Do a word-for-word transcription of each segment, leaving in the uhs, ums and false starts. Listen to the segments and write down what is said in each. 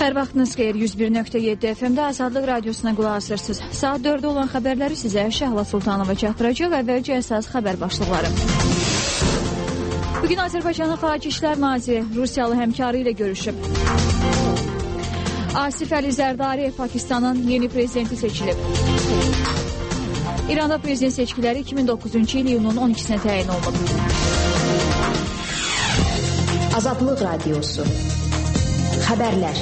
Hər vaxtınız xeyir, yüz bir nöqtə yeddi F M-də Azadlıq Radiosuna qulaq asırsınız. Saat dördə olan xəbərləri sizə Şəhla Sultanova çatdıracaq. Əvvəlcə əsas xəbər başlıqları. Bugün Azərbaycanın Xarici İşlər Naziri Rusiyalı həmkarı ilə görüşüb. Asif Əli Zərdari Pakistanın yeni prezidenti seçilib. İranda prezident seçkiləri iki min doqquzuncu il iyunun on ikisinə təyin olunub. Azadlıq Radiosu Xəbərlər.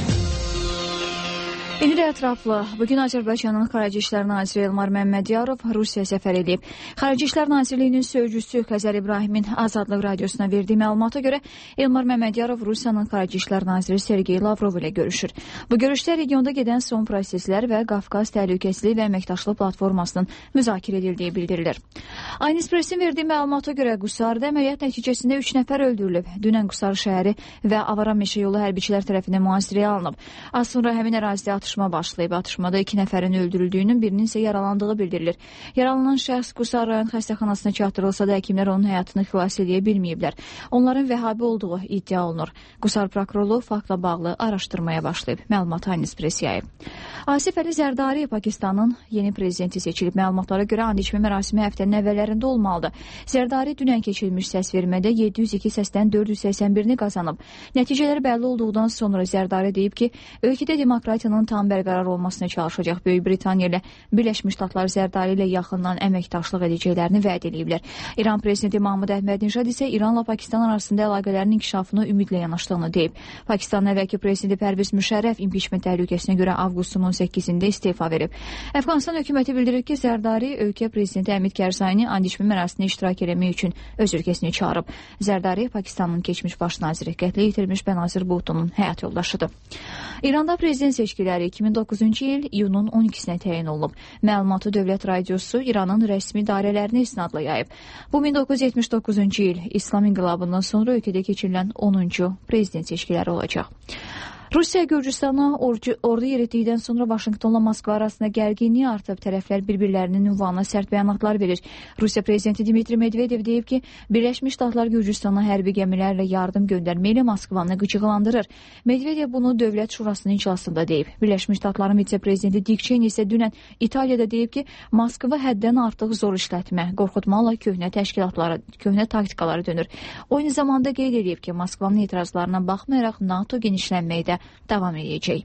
İndi ətraflı. Bugün Azərbaycanın Xarici İşlər Naziri Elmar Məmmədiyarov Rusiya səfər edib. Xarici İşlər Nazirliyinin sözcüsü Xəzər İbrahimin Azadlıq Radiosuna verdiyi məlumata görə Elmar Məmmədiyarov Rusiyanın Xarici İşlər Naziri Sergey Lavrov ilə görüşür. Bu görüşdə regionda gedən son proseslər və Qafqaz Təhlükəsizlik və Əməkdaşlıq platformasının müzakirə edildiyi bildirilir. Aynı Expressin verdiyi məlumata görə Qusarda əməliyyat nəticəsində üç nəfər öldürülüb. Dünən Qusar şəhəri və Avara meşə yolu hərbiçilər tərəfindən mühasirəyə alınıb. Az sonra həmin ərazidə atışma başlayıb. Atışmada iki nəfərin öldürüldüyünün, birinin isə yaralandığı bildirilir. Yaralanan şəxs Qusar rayon xəstəxanasına çatdırılsa da həkimlər onun həyatını xilas edə bilməyiblər. Onların vəhabi olduğu iddia olunur. Qusar prokurorluğu faktla bağlı araşdırmaya başlayıb. Məlumat Aynı Express yayıb. Asif Əli Zərdari Pakistanın yeni prezidenti seçilib. Məlumatlara görə and içmə mərasimi həftənin əvvəllərində olmalıdır. Zərdari dünən keçirilmiş səsvermədə yeddi yüz iki səsdən dörd yüz səksən birini qazanıb. Nəticələr bəlli olduqdan sonra Zərdari deyib ki, ölkədə demokratiyanın tam bərqərar olmasına çalışacaq. Böyük Britaniya ilə Birləşmiş Ştatlar Zərdari ilə yaxından əməkdaşlıq edəcəklərini vəd ediblər. İran prezidenti Mahmud Əhmədinjad isə İranla Pakistan arasında əlaqələrin inkişafını ümidlə yanaşdığını deyib. Pakistanın əvvəlki prezidenti Pərviz Müşərrəf impiçment təhlükəsinə görə avqustun on səkkizində istefa verib. Əfqanistan hökuməti bildirir ki, Zərdari ölkə prezidenti Həmid Kərzayini and içmə mərasimində iştirak etmək üçün öz ölkəsinə çağırıb. Zərdari Pakistanın keçmiş baş naziri, qətlə yetirilmiş Bənazir Bhuttonun həyat yoldaşıdır. İranda prezident seçkiləri iki min doqquzuncu il iyunun on ikisinə təyin olunub. Məlumatı Dövlət Radiosu İranın rəsmi idarələrini isnadla yayıb. Bu min doqquz yüz yetmiş doqquzuncu il İslam inqilabından sonra ölkədə keçirilən onuncu prezident seçkiləri olacaq. Rusiya Gürcüstana ordu yeritdikdən sonra Vaşinqtonla Moskva arasında gərginliyi artıb, tərəflər bir-birlərinin ünvanına sərt bəyanatlar verir. Rusiya prezidenti Dmitri Medvedev deyib ki, Birləşmiş Ştatlar Gürcüstana hərbi gəmilərlə yardım göndərməklə Moskvanı qıcıqlandırır. Medvedev bunu Dövlət Şurasının iclasında deyib. Birləşmiş Ştatların vitse-prezidenti Dick Cheney isə dünən İtaliyada deyib ki, Moskva həddən artıq zor işlətmə, qorxutmaqla köhnə təşkilatlara, köhnə taktikalara dönür. O eyni zamanda qeyd edib ki, Moskvanın etirazlarına baxmayaraq NATO genişlənməkdə davam edəcək.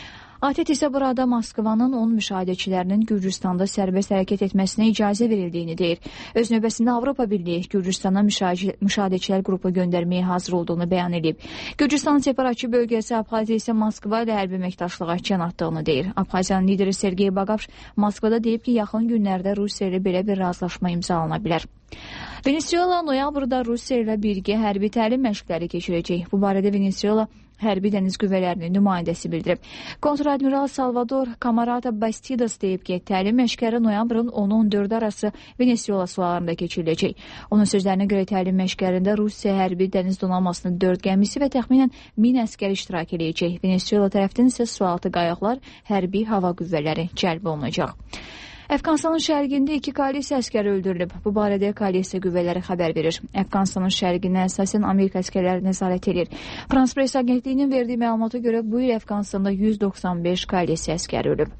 A T T isə burada Moskvanın on müşahidəçilərinin Gürcüstanda sərbəst hərəkət etməsinə icazə verildiyini deyir. Öz növbəsində Avropa Birliyi Gürcüstana müşahidəçilər qrupu göndərməyə hazır olduğunu bəyan edib. Gürcüstanın separatçı bölgəsi Abxaziya isə Moskva ilə hərbi əməkdaşlığa can atdığını deyir. Abxaziyanın lideri Sergey Bagapş Moskvada deyib ki, yaxın günlərdə Rusiya ilə belə bir razılaşma imzalana bilər. Venezuela noyabrda Rusiya ilə birgə hərbi təlim məşqləri keçirəcək. Bu barədə Venezuela Hərbi Dəniz Qüvvələrinin nümayəndəsi bildirib. Kontr-admiral Salvador Camarata Bastidas deyib ki, təlim məşqləri noyabrın onu on dördü arası Venezuela sularında keçiriləcək. Onun sözlərinə görə təlim məşqlərində Rusiya Hərbi Dəniz Donanmasının dörd gəmisi və təxminən min əskər iştirak edəcək. Venezuela tərəfdən isə sualtı qayıqlar, hərbi hava qüvvələri cəlb olunacaq. Əfqanistanın şərqində iki koalisiya əskəri öldürülüb. Bu barədə koalisiya qüvvələri xəbər verir. Əfqanistanın şərqinə əsasən Amerika əskərləri nəzarət edir. France Press agentliyinin verdiyi məlumata görə bu il Əfqanistanda yüz doxsan beş koalisiya əskəri ölüb.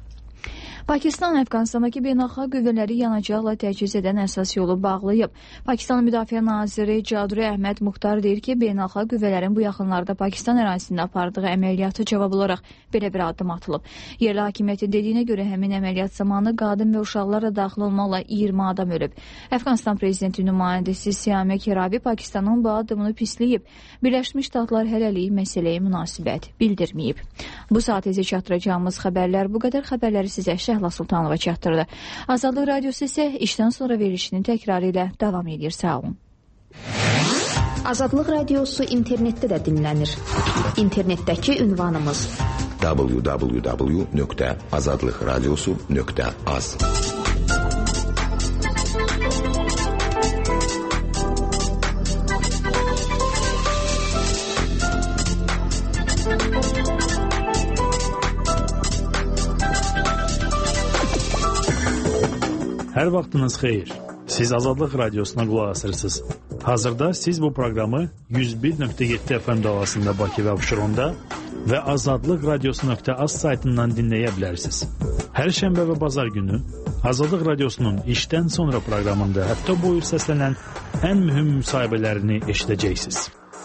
Pakistan Əfqanistandakı beynəlxalq qüvvələri yanacaqla təchiz edən əsas yolu bağlayıb. Pakistanın Müdafiə naziri Cadri Əhməd Muxtar deyir ki, beynəlxalq qüvvələrin bu yaxınlarda Pakistan ərazisində apardığı əməliyyatı cavab olaraq belə bir addım atılıb. Yerli hakimiyyətin dediyinə görə həmin əməliyyat zamanı qadın və uşaqlar da daxil olmaqla iyirmi adam ölüb. Əfqanistan prezidenti nümayəndəsi Siyamə Kirabi Pakistanın bu addımını pisləyib. Birləşmiş Ştatlar hələlik məsələyə münasibət bildirməyib. Bu saat izə çatdıracağımız xəbərlər bu qədər. Xəbərləri sizə Şəhla Sultanova çatdırdı. Azadlıq Radiosu isə işdən sonra verilişinin təkrarı ilə davam edir. Sağ olun. Azadlıq Radiosu internetdə də dinlənir. İnternetdəki ünvanımız w w w nöqtə azadlıq radiosu nöqtə az. Hər vaxtınız xeyir. Siz Azadlıq Radiosuna qulaq asırsınız. Hazırda siz bu proqramı yüz bir nöqtə yeddi F M davasında Bakı və Abşeronda və azadlıq radiosu nöqtə az saytından dinləyə bilərsiniz. Hər şənbə və bazar günü Azadlıq Radiosunun işdən sonra proqramında həftə boyu səslənən ən mühüm müsahibələrini eşidəcəksiniz.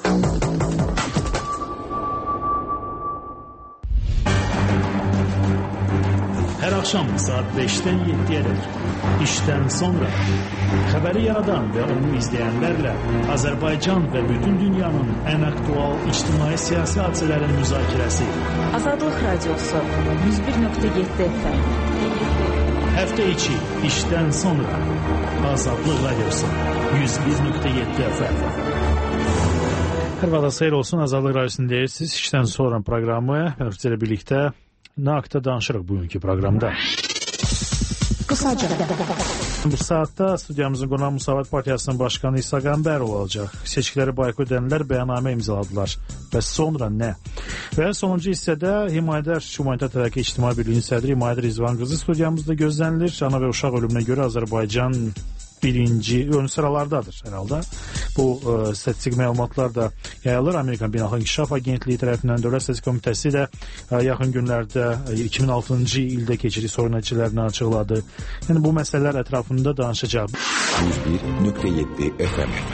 Hər axşam saat beşdən yeddiyədək işdən sonra xəbəri yaradan və onu izləyənlərlə Azərbaycan və bütün dünyanın ən aktual ictimai-siyasi hadisələrin müzakirəsi. Azadlıq Radiosu yüz bir nöqtə yeddi F M. Həftə içi işdən sonra Azadlıq Radiosu yüz bir nöqtə yeddi F M. Hər vaxt xeyir olsun, Azadlıq Radiosunu deyirsiniz. İşdən sonra proqramı Hörfcə ilə birlikdə nə haqda danışırıq bugünkü proqramda? Qısaca. Bu saatda studiyamızın qonağı Müsavat Partiyasının başkanı İsa Qəmbərov olacaq. Seçkiləri boykot edənlər bəyannamə imzaladılar. Və sonra nə? Və sonuncu hissədə Himayədar Humanitar Tərəqqi İctimai Birliyinin sədri Himayədar Rizvan qızı studiyamızda gözlənilir. Ana və uşaq ölümünə görə Azərbaycan birinci ön sıralardadır herhalde. Bu e, statistik məlumatlar da yayılır. Amerikan Beynəlxalq İnkişaf Agentliyi tərəfindən Dövlət Statistik Komitəsi də e, yaxın günlərdə e, iki min altıncı ildə keçirik sorun nəticələrini açıqladı. Yəni bu məsələlər ətrafında danışacaq. yüz bir nöqtə yeddi F M.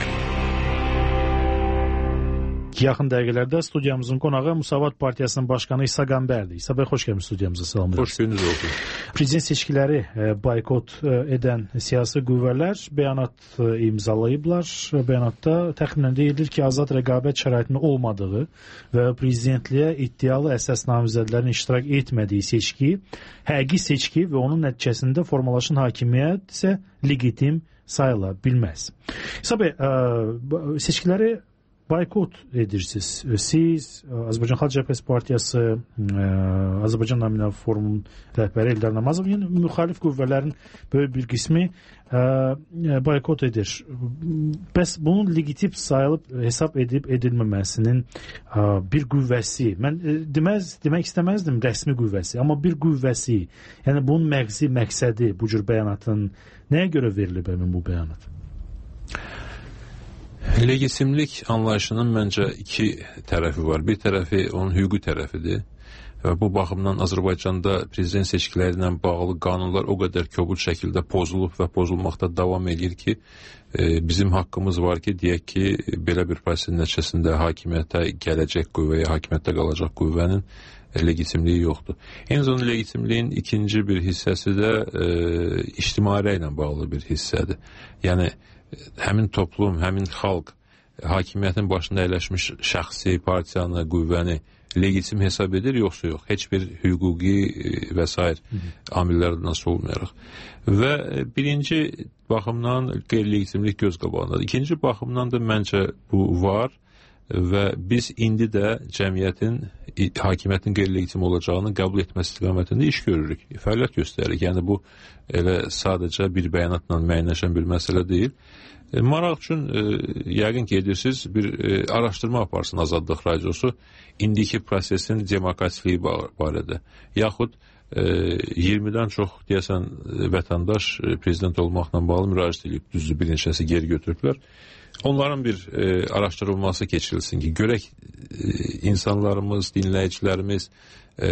Yaxın dəqiqələrdə studiyamızın qonağı Müsavat Partiyasının başkanı İsa Qəmbərdir. İsa bəy, xoş gəlmişsiniz studiyamıza. Salamlar. Xoş gününüz olsun. Prezident seçkiləri e, boykot e, edən siyasi qüvvələr bəyanat e, imzalayıblar. Bəyanatda təxminən deyilir ki, azad rəqabət şəraitinin olmadığı və prezidentliyə iddialı əsas namizədlərin iştirak etmədiyi seçki, həqiqi seçki və onun nəticəsində formalaşan hakimiyyət isə legitim sayıla bilməz. İsa bəy, e, seçkiləri boykot edirsiniz. Siz, Azərbaycan Xalq Cəbhəsi Partiyası, Azərbaycan Nominal Forumun rəhbəri Eldar Namazov, yəni müxalif qüvvələrin böyük bir qismi boykot edir. Bəs bunun legitim sayılıb hesab edib edilməməsinin bir qüvvəsi, mən deməz, demək istəməzdim rəsmi qüvvəsi, amma bir qüvvəsi, yəni bunun məqsi, məqsədi bu cür bəyanatın nəyə görə verilib həmin bu bəyanat? Legitimlik anlayışının məncə iki tərəfi var. Bir tərəfi onun hüquqi tərəfidir. Və bu baxımdan Azərbaycanda prezident seçkiləri ilə bağlı qanunlar o qədər kobud şəkildə pozulub və pozulmaqda davam edir ki, e, bizim haqqımız var ki, deyək ki, belə bir prosesin nəticəsində hakimiyyətə gələcək qüvvəyə, hakimiyyətdə qalacaq qüvvənin e, legitimliyi yoxdur. Eyni zamanda legitimliyin ikinci bir hissəsi də e, ictimai rəylə bağlı bir hissədir. Yəni həmin toplum, həmin xalq hakimiyyətin başında əyləşmiş şəxsi partiyanı, qüvvəni legitim hesab edir, yoxsa yox. Heç bir hüquqi və s. amillərdən nasıl olmayaraq. Və birinci baxımdan qeyri-legitimlik göz qabağındadır. İkinci baxımdan da məncə bu var və biz indi də cəmiyyətin hakimiyyətin qeyri-legitim olacağını qəbul etməsi istiqamətində iş görürük, fəaliyyət göstəririk. Yəni bu elə sadəcə bir bəyanatla müəyyənləşən bir məsələ deyil. E, maraq üçün e, yəqin ki, edirsiniz, bir e, araşdırma aparsın Azadlıq Radiosu indiki prosesin demokratikliyi barədə. Yaxud e, iyirmidən çox deyəsən vətəndaş e, prezident olmaqla bağlı müraciət edib, düzdür, bir neçəsi geri götürüblər. Onların bir e, araşdırılması keçirilsin ki, görək e, insanlarımız, dinləyicilərimiz e,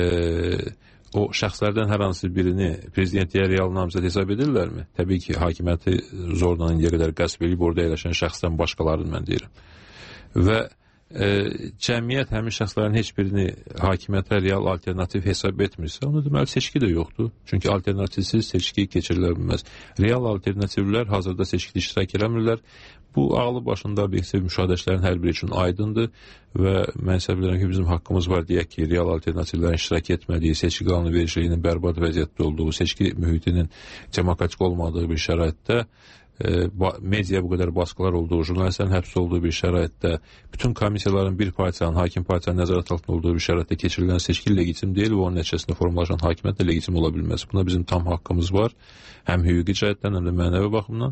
o şəxslərdən hər hansı birini prezidentliyə real namizəd hesab edirlərmi? Təbii ki, hakimiyyəti zorla indiyə qədər qəsb edib orada əyləşən şəxsdən başqalarını mən deyirəm. Və e, cəmiyyət həmin şəxslərin heç birini hakimiyyətə real alternativ hesab etmirsə, onu deməli seçki də yoxdur. Çünki alternativsiz seçki keçirilə bilməz. Real alternativlər hazırda seçkidə iştirak eləmirlər. Bu ağlı başında obyektiv müşahidəçilərin hər biri üçün aydındır və mən hesab edirəm ki, bizim haqqımız var deyək ki, real alternativlərin iştirak etmədiyi, seçki qanunvericiliyinin bərbad vəziyyətdə olduğu, seçki mühitinin demokratik olmadığı bir şəraitdə, e, media bu qədər baskılar olduğu, jurnalistlərin həbs olduğu bir şəraitdə, bütün komissiyaların bir partiyanın, hakim partiyanın nəzarət altında olduğu bir şəraitdə keçirilən seçki legitim deyil və onun nəticəsində formalaşan hakimiyyət də legitim ola bilməz. Buna bizim tam haqqımız var, həm hüquqi cəhətdən, həm də mənəvi baxımdan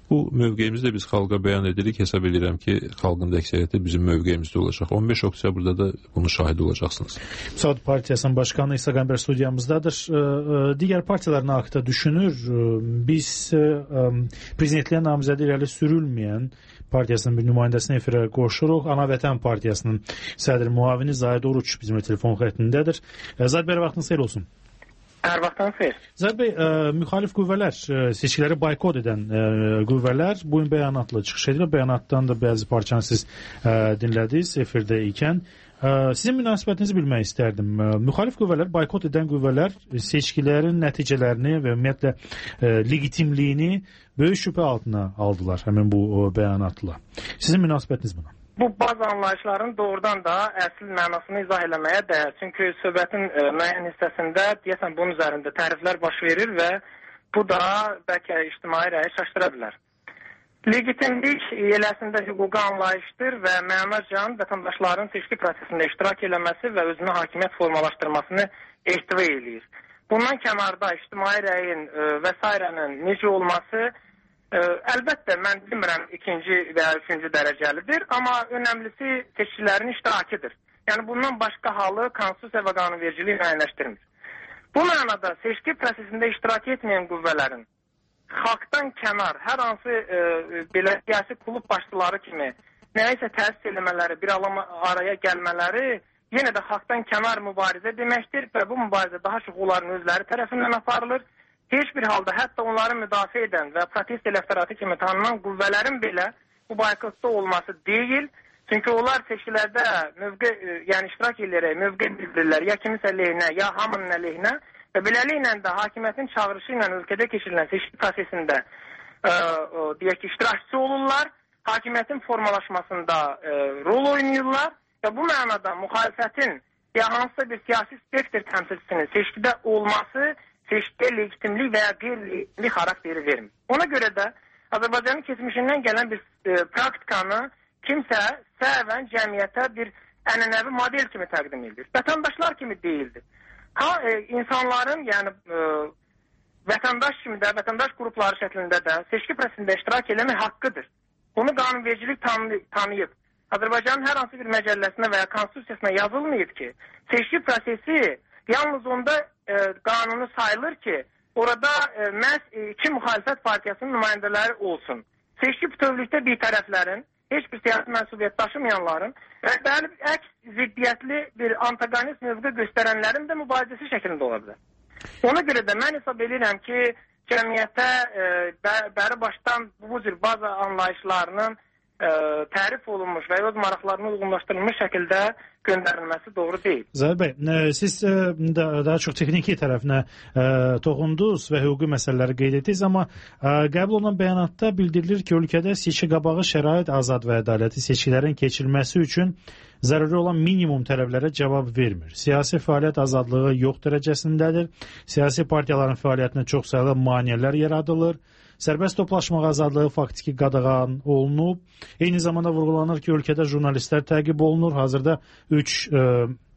Bu mövqeyimizdə biz xalqa bəyan edirik. Hesab edirəm ki, xalqın da əksəriyyəti bizim mövqeyimizdə olacaq. on beş oktyabrda da bunu şahid olacaqsınız. Müsaad Partiyasının başkanı İsa Qəmbər studiyamızdadır. Digər partiyalar nə haqda düşünür? Biz prezidentliyə namizədi irəli sürülməyən partiyasının bir nümayəndəsini efirə qoşuruq. Ana Vətən Partiyasının sədr müavini Zahid Oruç bizim telefon xəttindədir. Zahid bəy, vaxtınız xeyir olsun. Hər vaxtdan xeyir. Zahid bəy, müxalif qüvvələr, seçkiləri boykot edən qüvvələr bu gün bəyanatla çıxış edir. Bəyanatdan da bəzi parçanı siz dinlədiniz efirdə ikən. Sizin münasibətinizi bilmək istərdim. Müxalif qüvvələr, boykot edən qüvvələr seçkilərin nəticələrini və ümumiyyətlə legitimliyini böyük şübhə altına aldılar həmin bu bəyanatla. Sizin münasibətiniz buna? Bu bazı anlayışların doğrudan da əsl mənasını izah eləməyə dəyər. Çünki söhbətin e, müəyyən hissəsində deyəsən bunun üzərində təriflər baş verir və bu da bəlkə ictimai rəyi şaşdıra bilər. Legitimlik eləsində hüquqi anlayışdır və mənacan vətəndaşların seçki prosesində iştirak eləməsi və özünə hakimiyyət formalaşdırmasını ehtiva eləyir. Bundan kənarda ictimai rəyin e, və sairənin necə olması Ə, əlbəttə, mən bilmirəm ikinci və ya üçüncü dərəcəlidir, amma önəmlisi seçkilərin iştirakidir. Yəni, bundan başqa halı konstitusiya və qanunvericiliyi müəyyənləşdirmir. Bu mənada seçki prosesində iştirak etməyən qüvvələrin xalqdan kənar, hər hansı ə, belə siyasi klub başçıları kimi nəyisə təsis eləmələri, bir alama araya gəlmələri yenə də xalqdan kənar mübarizə deməkdir və bu mübarizə daha çox onların özləri tərəfindən aparılır. Heç bir halda hətta onları müdafiə edən və protest elektoratı kimi tanınan qüvvələrin belə bu boykotda olması deyil. Çünki onlar seçkilərdə mövqe, yəni iştirak edərək mövqe bildirirlər ya kimisə əleyhinə, ya hamının əleyhinə və beləliklə də hakimiyyətin çağırışı ilə ölkədə keçirilən seçki prosesində ə, ə, deyək ki, iştirakçı olurlar, hakimiyyətin formalaşmasında ə, rol oynayırlar və bu mənada müxalifətin ya hansısa bir siyasi spektr təmsilçisinin seçkidə olması seçkiyə legitimlik və ya qeyri-legitimlik xarakteri vermir. Ona görə də Azərbaycanın keçmişindən gələn bir e, praktikanı kimsə səhvən cəmiyyətə bir ənənəvi model kimi təqdim edir. Vətəndaşlar kimi deyildir. Ha, e, insanların, yəni e, vətəndaş kimi də, vətəndaş qrupları şəklində də seçki prosesində iştirak eləmək haqqıdır. Bunu qanunvericilik tanı tanıyıb. Azərbaycanın hər hansı bir məcəlləsində və ya konstitusiyasına yazılmayıb ki, seçki prosesi yalnız onda e, qanunu sayılır ki, orada e, məhz e, iki müxalifət partiyasının nümayəndələri olsun. Seçki bütövlükdə bir tərəflərin, heç bir siyasi mənsubiyyət daşımayanların və bəli, əks ziddiyyətli bir antagonist mövqe göstərənlərin də mübarizəsi şəklində ola bilər. Ona görə də mən hesab edirəm ki, cəmiyyətə e, bə, bəri başdan bu cür bazı anlayışlarının ə, tərif olunmuş və öz maraqlarına uyğunlaşdırılmış şəkildə göndərilməsi doğru deyil. Zahid bəy, siz ə, daha çox texniki tərəfinə ə, toxundunuz və hüquqi məsələləri qeyd etdiniz, amma ə, qəbul olunan bəyanatda bildirilir ki, ölkədə seçki qabağı şərait azad və ədalətli seçkilərin keçirilməsi üçün zəruri olan minimum tələblərə cavab vermir. Siyasi fəaliyyət azadlığı yox dərəcəsindədir. Siyasi partiyaların fəaliyyətinə çoxsaylı maneələr yaradılır. Sərbəst toplaşmaq azadlığı faktiki qadağan olunub. Eyni zamanda vurğulanır ki, ölkədə jurnalistlər təqib olunur. Hazırda üç e,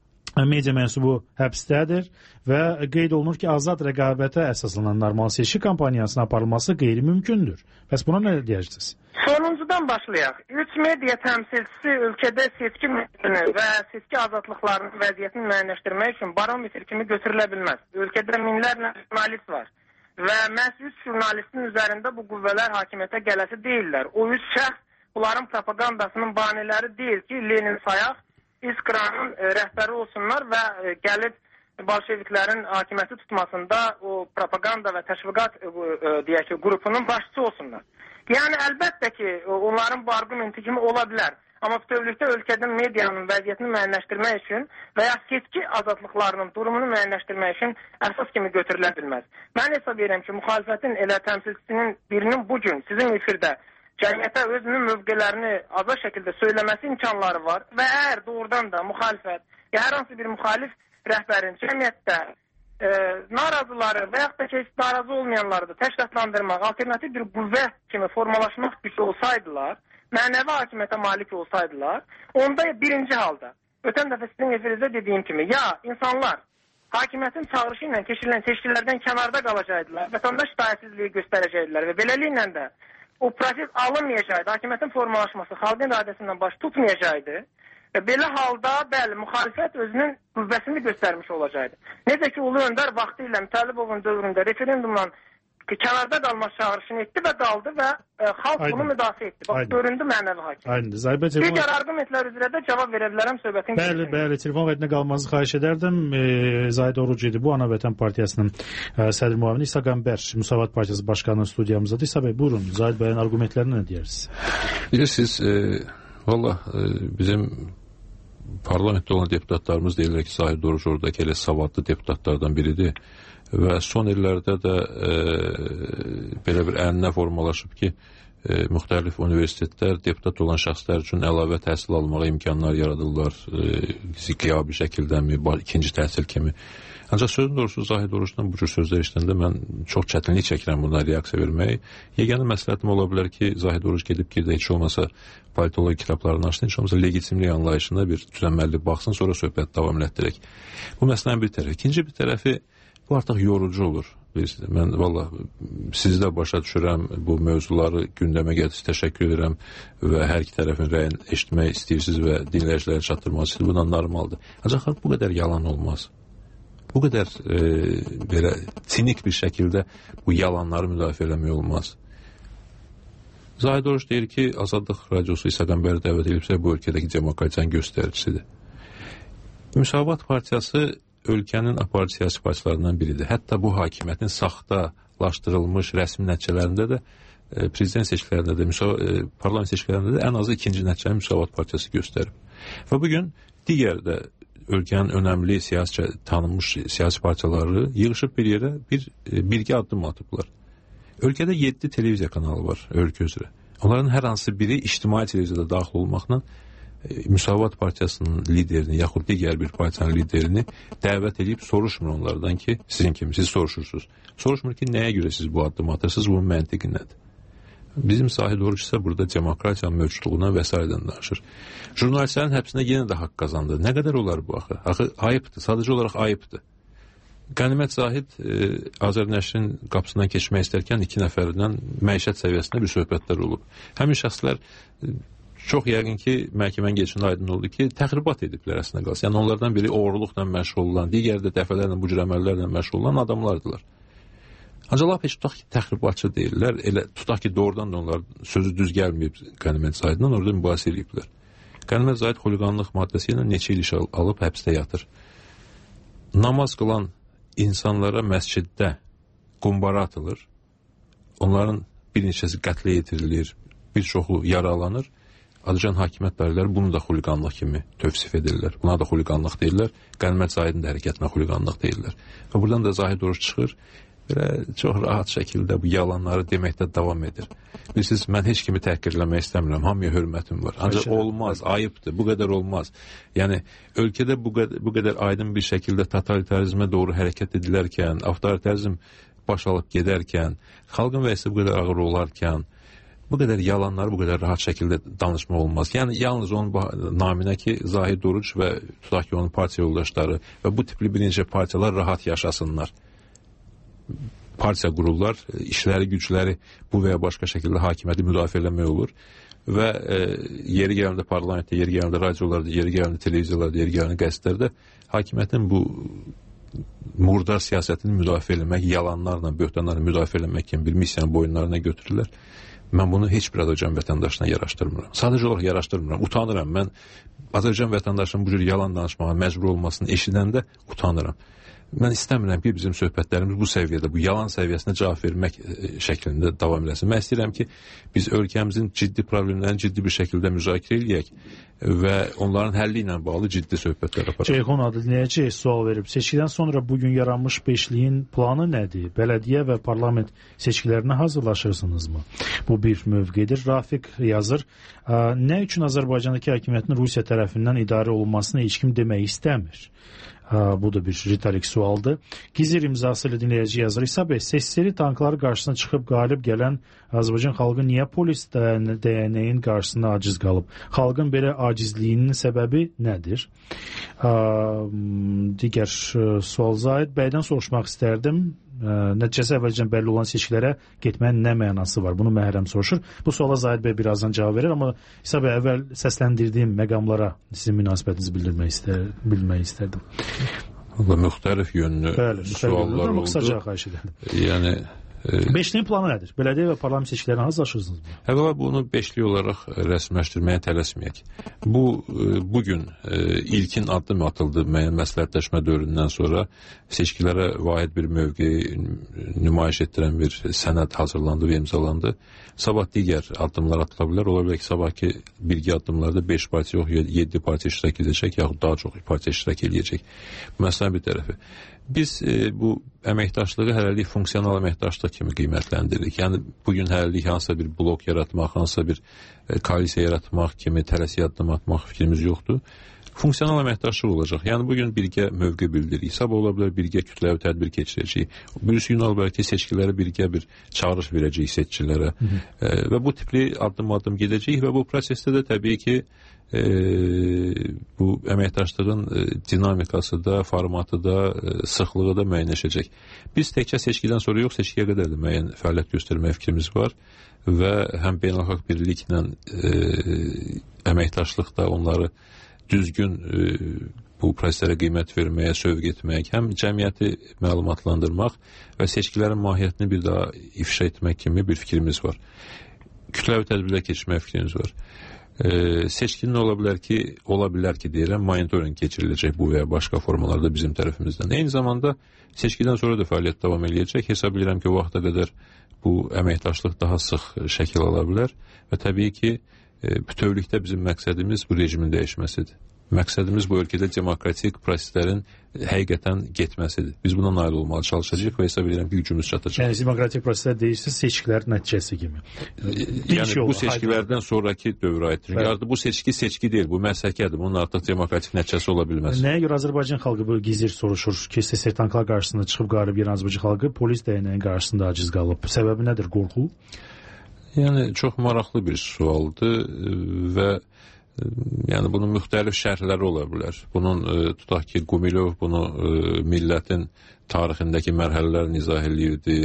media mənsubu həbsdədir və qeyd olunur ki, azad rəqabətə əsaslanan normal seçki kampaniyasının aparılması qeyri-mümkündür. Bəs buna nə deyəcəksiniz? Sonuncudan başlayaq. Üç media təmsilçisi ölkədə seçki müddətini və seçki azadlıqlarının vəziyyətini müəyyənləşdirmək üçün barometr kimi götürülə bilməz. Ölkədə minlərlə jurnalist var. Və məhz üç jurnalistin üzərində bu qüvvələr hakimiyyətə gələsi deyirlər. O üç şəxs bunların propagandasının bahanələri deyil ki, Lenin sayaq, İskranın e, rəhbəri olsunlar və e, gəlib bolşeviklərin hakimiyyəti tutmasında o propaganda və təşviqat e, e, deyək ki, qrupunun başçısı olsunlar. Yəni, əlbəttə ki, onların bu argumenti kimi ola bilər. Amma bütövlükdə ölkədə medianın vəziyyətini müəyyənləşdirmək üçün və ya seçki azadlıqlarının durumunu müəyyənləşdirmək üçün əsas kimi götürülə bilməz. Mən hesab edirəm ki, müxalifətin elə təmsilçisinin birinin bugün sizin efirdə cəmiyyətə özünün mövqələrini azad şəkildə söyləməsi imkanları var və əgər doğrudan da müxalifət, ya hər hansı bir müxalif rəhbərin cəmiyyətdə e, narazıları və yaxud da ki, narazı olmayanları da təşkilatlandırmaq, alternativ bir qüvvə kimi formalaşmaq gücü olsaydılar, mənəvi hakimiyyətə malik olsaydılar, onda birinci halda, ötən dəfə sizin efirinizdə dediyim kimi, ya insanlar hakimiyyətin çağırışı ilə keçirilən seçkilərdən kənarda qalacaqdılar, vətəndaş dairəsizliyi göstərəcəkdilər və beləliklə də o proses alınmayacaqdı. Hakimiyyətin formalaşması xalqın iradəsindən baş tutmayacaqdı. Və belə halda, bəli, müxalifət özünün qüvvəsini göstərmiş olacaqdı. Necə ki, Ulu Öndər vaxtı ilə Mütəllibovun dövründə referendumla kənarda qalma çağırışını etdi və qaldı və e, xalq Aydın. Bunu müdafiə etdi. Bax, Aydın. Göründü mənəvi hakim. Aydındır. Zahibə telefon... Digər argumentlər üzrə də cavab verə bilərəm söhbətin. Bəli, bəli, telefon vədinə qalmanızı xahiş edərdim. E, Zahid Oruc idi bu, Ana Vətən Partiyasının e, sədr müavini İsa Qəmbər, Müsavat Partiyası Başkanının studiyamızdadır. İsa bəy, buyurun, Zahid bəyin argumentlərini nə deyirsiniz? Bilirsiniz, e, valla e, bizim parlamentdə olan deputatlarımız deyirlər ki, Zahid Oruc oradakı elə savadlı deputatlardan biridir. Və son illərdə də e, belə bir ənənə formalaşıb ki, e, müxtəlif universitetlər deputat olan şəxslər üçün əlavə təhsil almağa imkanlar yaradırlar, e, qiyabi şəkildənmi, ikinci təhsil kimi. Ancaq sözün doğrusu Zahid Orucdan bu cür sözlər işləndə mən çox çətinlik çəkirəm buna reaksiya verməyi. Yeganə məsləhətim ola bilər ki, Zahid Oruc gedib ki, heç olmasa politoloji kitablarını açsın, heç olmasa legitimlik anlayışında bir düzənməli baxsın, sonra söhbət davam elətdirək. Bu məsələnin bir tərəfi. İkinci bir tərəfi, bu artıq yorucu olur. Mən valla sizi də başa düşürəm, bu mövzuları gündəmə gətirsiniz, təşəkkür edirəm və hər iki tərəfin rəyini eşitmək istəyirsiniz və dinləyicilərə çatdırmaq istəyirsiniz. Bundan normaldır. Ancaq bu qədər yalan olmaz. Bu qədər e, belə sinik bir şəkildə bu yalanları müdafiə eləmək olmaz. Zahid Oruc deyir ki, Azadlıq Radiosu İsa Qəmbəri dəvət edibsə, bu ölkədəki demokratiyanın göstəricisidir. Müsavat Partiyası ölkənin aparıcı siyasi partiyalarından biridir. Hətta bu hakimiyyətin saxtalaşdırılmış rəsmi nəticələrində də, e, prezident seçkilərində də, müsav e, parlament seçkilərində də ən azı ikinci nəticəni Müsavat Partiyası göstərib. Və bugün digər də ölkənin önəmli siyasi, tanınmış siyasi partiyaları yığışıb bir yerə bir e, birgə addım atıblar. Ölkədə yeddi televiziya kanalı var ölkə üzrə. Onların hər hansı biri ictimai televiziyada daxil olmaqla Müsavat Partiyasının liderini yaxud digər bir partiyanın liderini dəvət edib soruşmur onlardan ki, sizin kimi, siz soruşursunuz. Soruşmur ki, nəyə görə siz bu addım atırsınız, bunun məntiqi nədir? Bizim Zahid Oruc isə burada demokratiyanın mövcudluğundan və s. danışır. Jurnalistlərin həbsində yenə də haqq qazandı. Nə qədər olar bu axı? Axı ayıbdır, sadəcə olaraq ayıbdır. Qənimət Zahid e, Azərnəşrin qapısından keçmək istərkən iki nəfərindən məişət səviyyəsində bir söhbətlər olub. Həmin şəxslər e, çox yəqin ki, məhkəmənin geçində aydın oldu ki, təxribat ediblər əslində qalsa. Yəni onlardan biri oğurluqla məşğul olan, digər də dəfələrlə bu cür əməllərlə məşğul olan adamlardılar. Ancaq lap heç tutaq ki, təxribatçı deyirlər. Elə tutaq ki, doğrudan da onlar sözü düz gəlməyib Qənimət Zahiddən, orada mübahisə ediblər. Qənimət Zahid xuliqanlıq maddəsi ilə neçə il iş alıb həbsdə yatır. Namaz qılan insanlara məsciddə qumbara atılır. Onların bir neçəsi qətlə yetirilir, bir çoxu yaralanır. Azərbaycan hakimiyyət dairələri bunu da xuliqanlıq kimi tövsif edirlər. Buna da xuliqanlıq deyirlər. Qənimət Zahidin də hərəkətinə xuliqanlıq deyirlər. Və buradan da Zahid Oruc çıxır. Belə çox rahat şəkildə bu yalanları deməkdə davam edir. Bilirsiniz, mən heç kimi təhqirləmək istəmirəm. Hamıya hörmətim var. Ancaq olmaz, ayıbdır. Bu qədər olmaz. Yəni, ölkədə bu qədər, bu qədər aydın bir şəkildə totalitarizmə doğru hərəkət edilərkən, avtoritarizm baş alıb gedərkən, xalqın vəziyyəti bu qədər ağır olarkən, bu qədər yalanları bu qədər rahat şəkildə danışmaq olmaz. Yəni, yalnız onun naminə ki, Zahid Oruc və tutaq ki, onun partiya yoldaşları və bu tipli bir neçə partiyalar rahat yaşasınlar. Partiya qururlar, işləri, gücləri bu və ya başqa şəkildə hakimiyyəti müdafiə eləmək olur və e, yeri gələndə parlamentdə, yeri gələndə radiolarda, yeri gələndə televiziyalarda, yeri gələndə qəzetlərdə hakimiyyətin bu murdar siyasətini müdafiə eləmək, yalanlarla, böhtanlarla müdafiə eləmək kimi bir missiyanı boyunlarına götürürlər. Mən bunu heç bir Azərbaycan vətəndaşına yaraşdırmıram. Sadəcə olaraq yaraşdırmıram, utanıram. Mən Azərbaycan vətəndaşının bu cür yalan danışmağa məcbur olmasını eşidəndə utanıram. Mən istəmirəm ki, bizim söhbətlərimiz bu səviyyədə, bu yalan səviyyəsində cavab vermək şəklində davam eləsin. Mən istəyirəm ki, biz ölkəmizin ciddi problemlərini ciddi bir şəkildə müzakirə eləyək və onların həlli ilə bağlı ciddi söhbətlər aparaq. Ceyhun adı dinləyəcək sual verib. Seçkidən sonra bugün yaranmış beşliyin planı nədir? Bələdiyyə və parlament seçkilərinə hazırlaşırsınızmı? Bu bir mövqedir. Rafiq yazır. Nə üçün Azərbaycandakı hakimiyyətin Rusiya tərəfindən idarə olunmasını heç kim demək istəmir? Bu da bir ritorik sualdır. Gizir imzası ilə dinləyici yazır. İsa bəy, seçseli tankları qarşısına çıxıb qalib gələn Azərbaycan xalqı niyə polis dəyənəyin qarşısında aciz qalıb? Xalqın belə acizliyinin səbəbi nədir? Digər sual Zahid bəydən soruşmaq istərdim. nəticəsi əvvəlcədən bəlli olan seçkilərə getməyin nə mənası var? Bunu Məhrəm soruşur. Bu suala Zahid bəy birazdan cavab verir, amma İsa bəy, əvvəl səsləndirdiyim məqamlara sizin münasibətinizi bildirmək istər, bilmək istərdim. Allah, müxtəlif yönlü Bəli, suallar oldu. Qısaca xahiş edirəm. Yəni Beşliyin planı nədir? Belediyə və parlament seçkilərinə hazırlaşırsınız mı? Əvvəla bunu beşli olaraq rəsmiləşdirməyə tələsməyək. Bu, bugün ilkin addım atıldı müəyyən məsləhətləşmə dövründən sonra seçkilərə vahid bir mövqe nümayiş etdirən bir sənəd hazırlandı və imzalandı. Sabah digər addımlar atıla bilər. Ola bilər ki, sabahki birgə addımlarda beş parti yox, yeddi parti iştirak edəcək, yaxud daha çox parti iştirak edəcək. Bu məsələn bir tərəfi. Biz e, bu əməkdaşlığı hələlik funksional əməkdaşlıq kimi qiymətləndiririk. Yəni bugün hələlik hansısa bir blok yaratmaq, hansısa bir e, koalisiya yaratmaq kimi tələsi addım atmaq fikrimiz yoxdur. Funksional əməkdaşlıq olacaq. Yəni bugün birgə mövqe bildiririk. Sabah ola bilər birgə kütləvi tədbir keçirəcəyik. Birisi gün ola bilər ki, seçkilərə birgə bir çağırış verəcəyik seçkilərə. E, və bu tipli addım-addım gedəcəyik və bu prosesdə də təbii ki, E, bu əməkdaşlığın e, dinamikası da, formatı da, e, sıxlığı da müəyyənləşəcək. Biz təkcə seçkidən sonra yox, seçkiyə qədər də müəyyən fəaliyyət göstərmək fikrimiz var və həm beynəlxalq birliklə e, əməkdaşlıqda onları düzgün e, bu proseslərə qiymət verməyə, sövq etmək, həm cəmiyyəti məlumatlandırmaq və seçkilərin mahiyyətini bir daha ifşa etmək kimi bir fikrimiz var. Kütləvi tədbirlər keçirmək fikrimiz var. E, seçkinin ola bilər ki, ola bilər ki deyirəm, monitoring keçiriləcək bu və ya başqa formalarda bizim tərəfimizdən. Eyni zamanda seçkidən sonra da fəaliyyət davam edəcək. Hesab edirəm ki, o vaxta qədər bu əməkdaşlıq daha sıx şəkil ala bilər və təbii ki, e, bütövlükdə bizim məqsədimiz bu rejimin dəyişməsidir. Məqsədimiz bu ölkədə demokratik proseslərin həqiqətən getməsidir. Biz buna nail olmalı çalışacağıq və hesab edirəm ki, gücümüz çatacaq. Yəni demokratik proseslər deyirsiniz, seçkilərin nəticəsi kimi. Yəni bu seçkilərdən sonraki dövrə aiddir. Yəni bu seçki seçki deyil, bu məsələkədir. Bunun artıq demokratik nəticəsi ola bilməz. Nəyə görə Azərbaycan xalqı böyle gizir soruşur ki, sertanklar qarşısında çıxıb qarıb yerən Azərbaycan xalqı polis dəyənəyin qarşısında aciz qalıb. Səbəbi nədir? Qorxu? Yəni çox maraqlı bir sualdır və yəni bunun müxtəlif şərhləri ola bilər. Bunun e, tutaq ki, Qumilov bunu e, millətin tarixindəki mərhələlərini izah eləyirdi,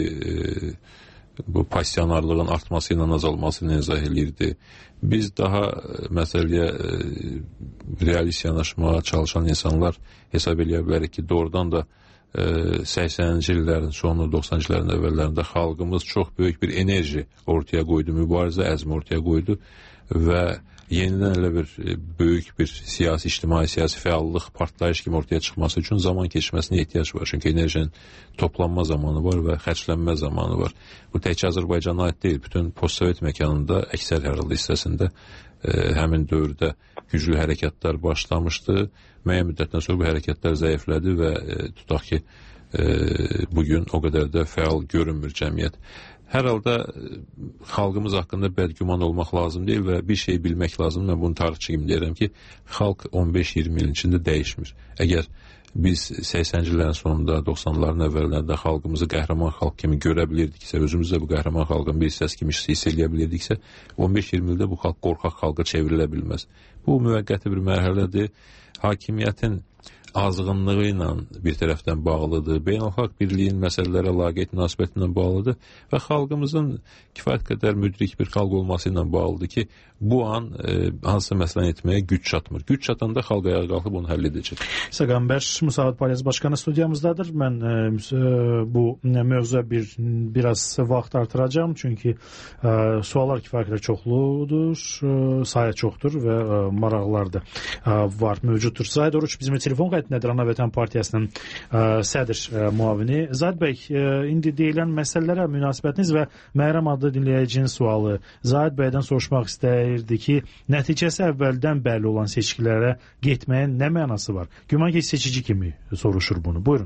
e, bu passionarlığın artması ilə azalmasını izah eləyirdi. Biz daha e, məsələyə e, realist yanaşmağa çalışan insanlar hesab eləyə bilərik ki, doğrudan da e, səksəninci illərin sonu, doxsanıncı illərin əvvəllərində xalqımız çox böyük bir enerji ortaya qoydu, mübarizə əzmi ortaya qoydu və yenidən elə bir böyük bir siyasi, ictimai siyasi fəallıq, partlayış kimi ortaya çıxması üçün zaman keçməsinə ehtiyac var. Çünki enerjinin toplanma zamanı var və xərclənmə zamanı var. Bu təkcə Azərbaycana aid deyil. Bütün postsovet məkanında, əksər hərhalda hissəsində e, həmin dövrdə güclü hərəkətlər başlamışdı. Müəyyən müddətdən sonra bu hərəkətlər zəiflədi və e, tutaq ki, e, bugün o qədər də fəal görünmür cəmiyyət. Hər halda xalqımız haqqında bədgüman olmaq lazım deyil və bir şey bilmək lazım. Mən bunu tarixçi kimi deyirəm ki, xalq on beş iyirmi ilin içində dəyişmir. Əgər biz səksəninci illərin sonunda, doxsanların əvvəllərində xalqımızı qəhrəman xalq kimi görə bilirdiksə, özümüzdə bu qəhrəman xalqın bir hissəsi kimi hiss eləyə bilirdiksə, on beş iyirmi ildə bu xalq qorxaq xalqa çevrilə bilməz. Bu müvəqqəti bir mərhələdir. Hakimiyyətin azğınlığı ilə bir tərəfdən bağlıdır, beynəlxalq birliyin məsələlərə laqeyd münasibətindən bağlıdır və xalqımızın kifayət qədər müdrik bir xalq olması ilə bağlıdır ki, bu an e, hansısa məsələni etməyə güc çatmır. Güc çatanda xalq ayağa qalxıb onu həll edəcək. İsa Qəmbər, Müsavat Partiyası Başkanı studiyamızdadır. Mən e, bu mövzuya bir biraz vaxt artıracağım, çünki e, suallar kifayət qədər çoxludur, e, sayı çoxdur və e, maraqlar da e, var, mövcuddur. Zahid Oruç bizim telefon xəttindədir, Ana Vətən Partiyasının e, sədr e, muavini. Zahid bəy, e, indi deyilən məsələlərə münasibətiniz və Məhrəm adlı dinləyicinin sualı Zahid bəydən soruşmaq istəyirdi ki, nəticəsi əvvəldən bəlli olan seçkilərə getməyin nə mənası var? Güman ki, seçici kimi soruşur bunu. Buyurun.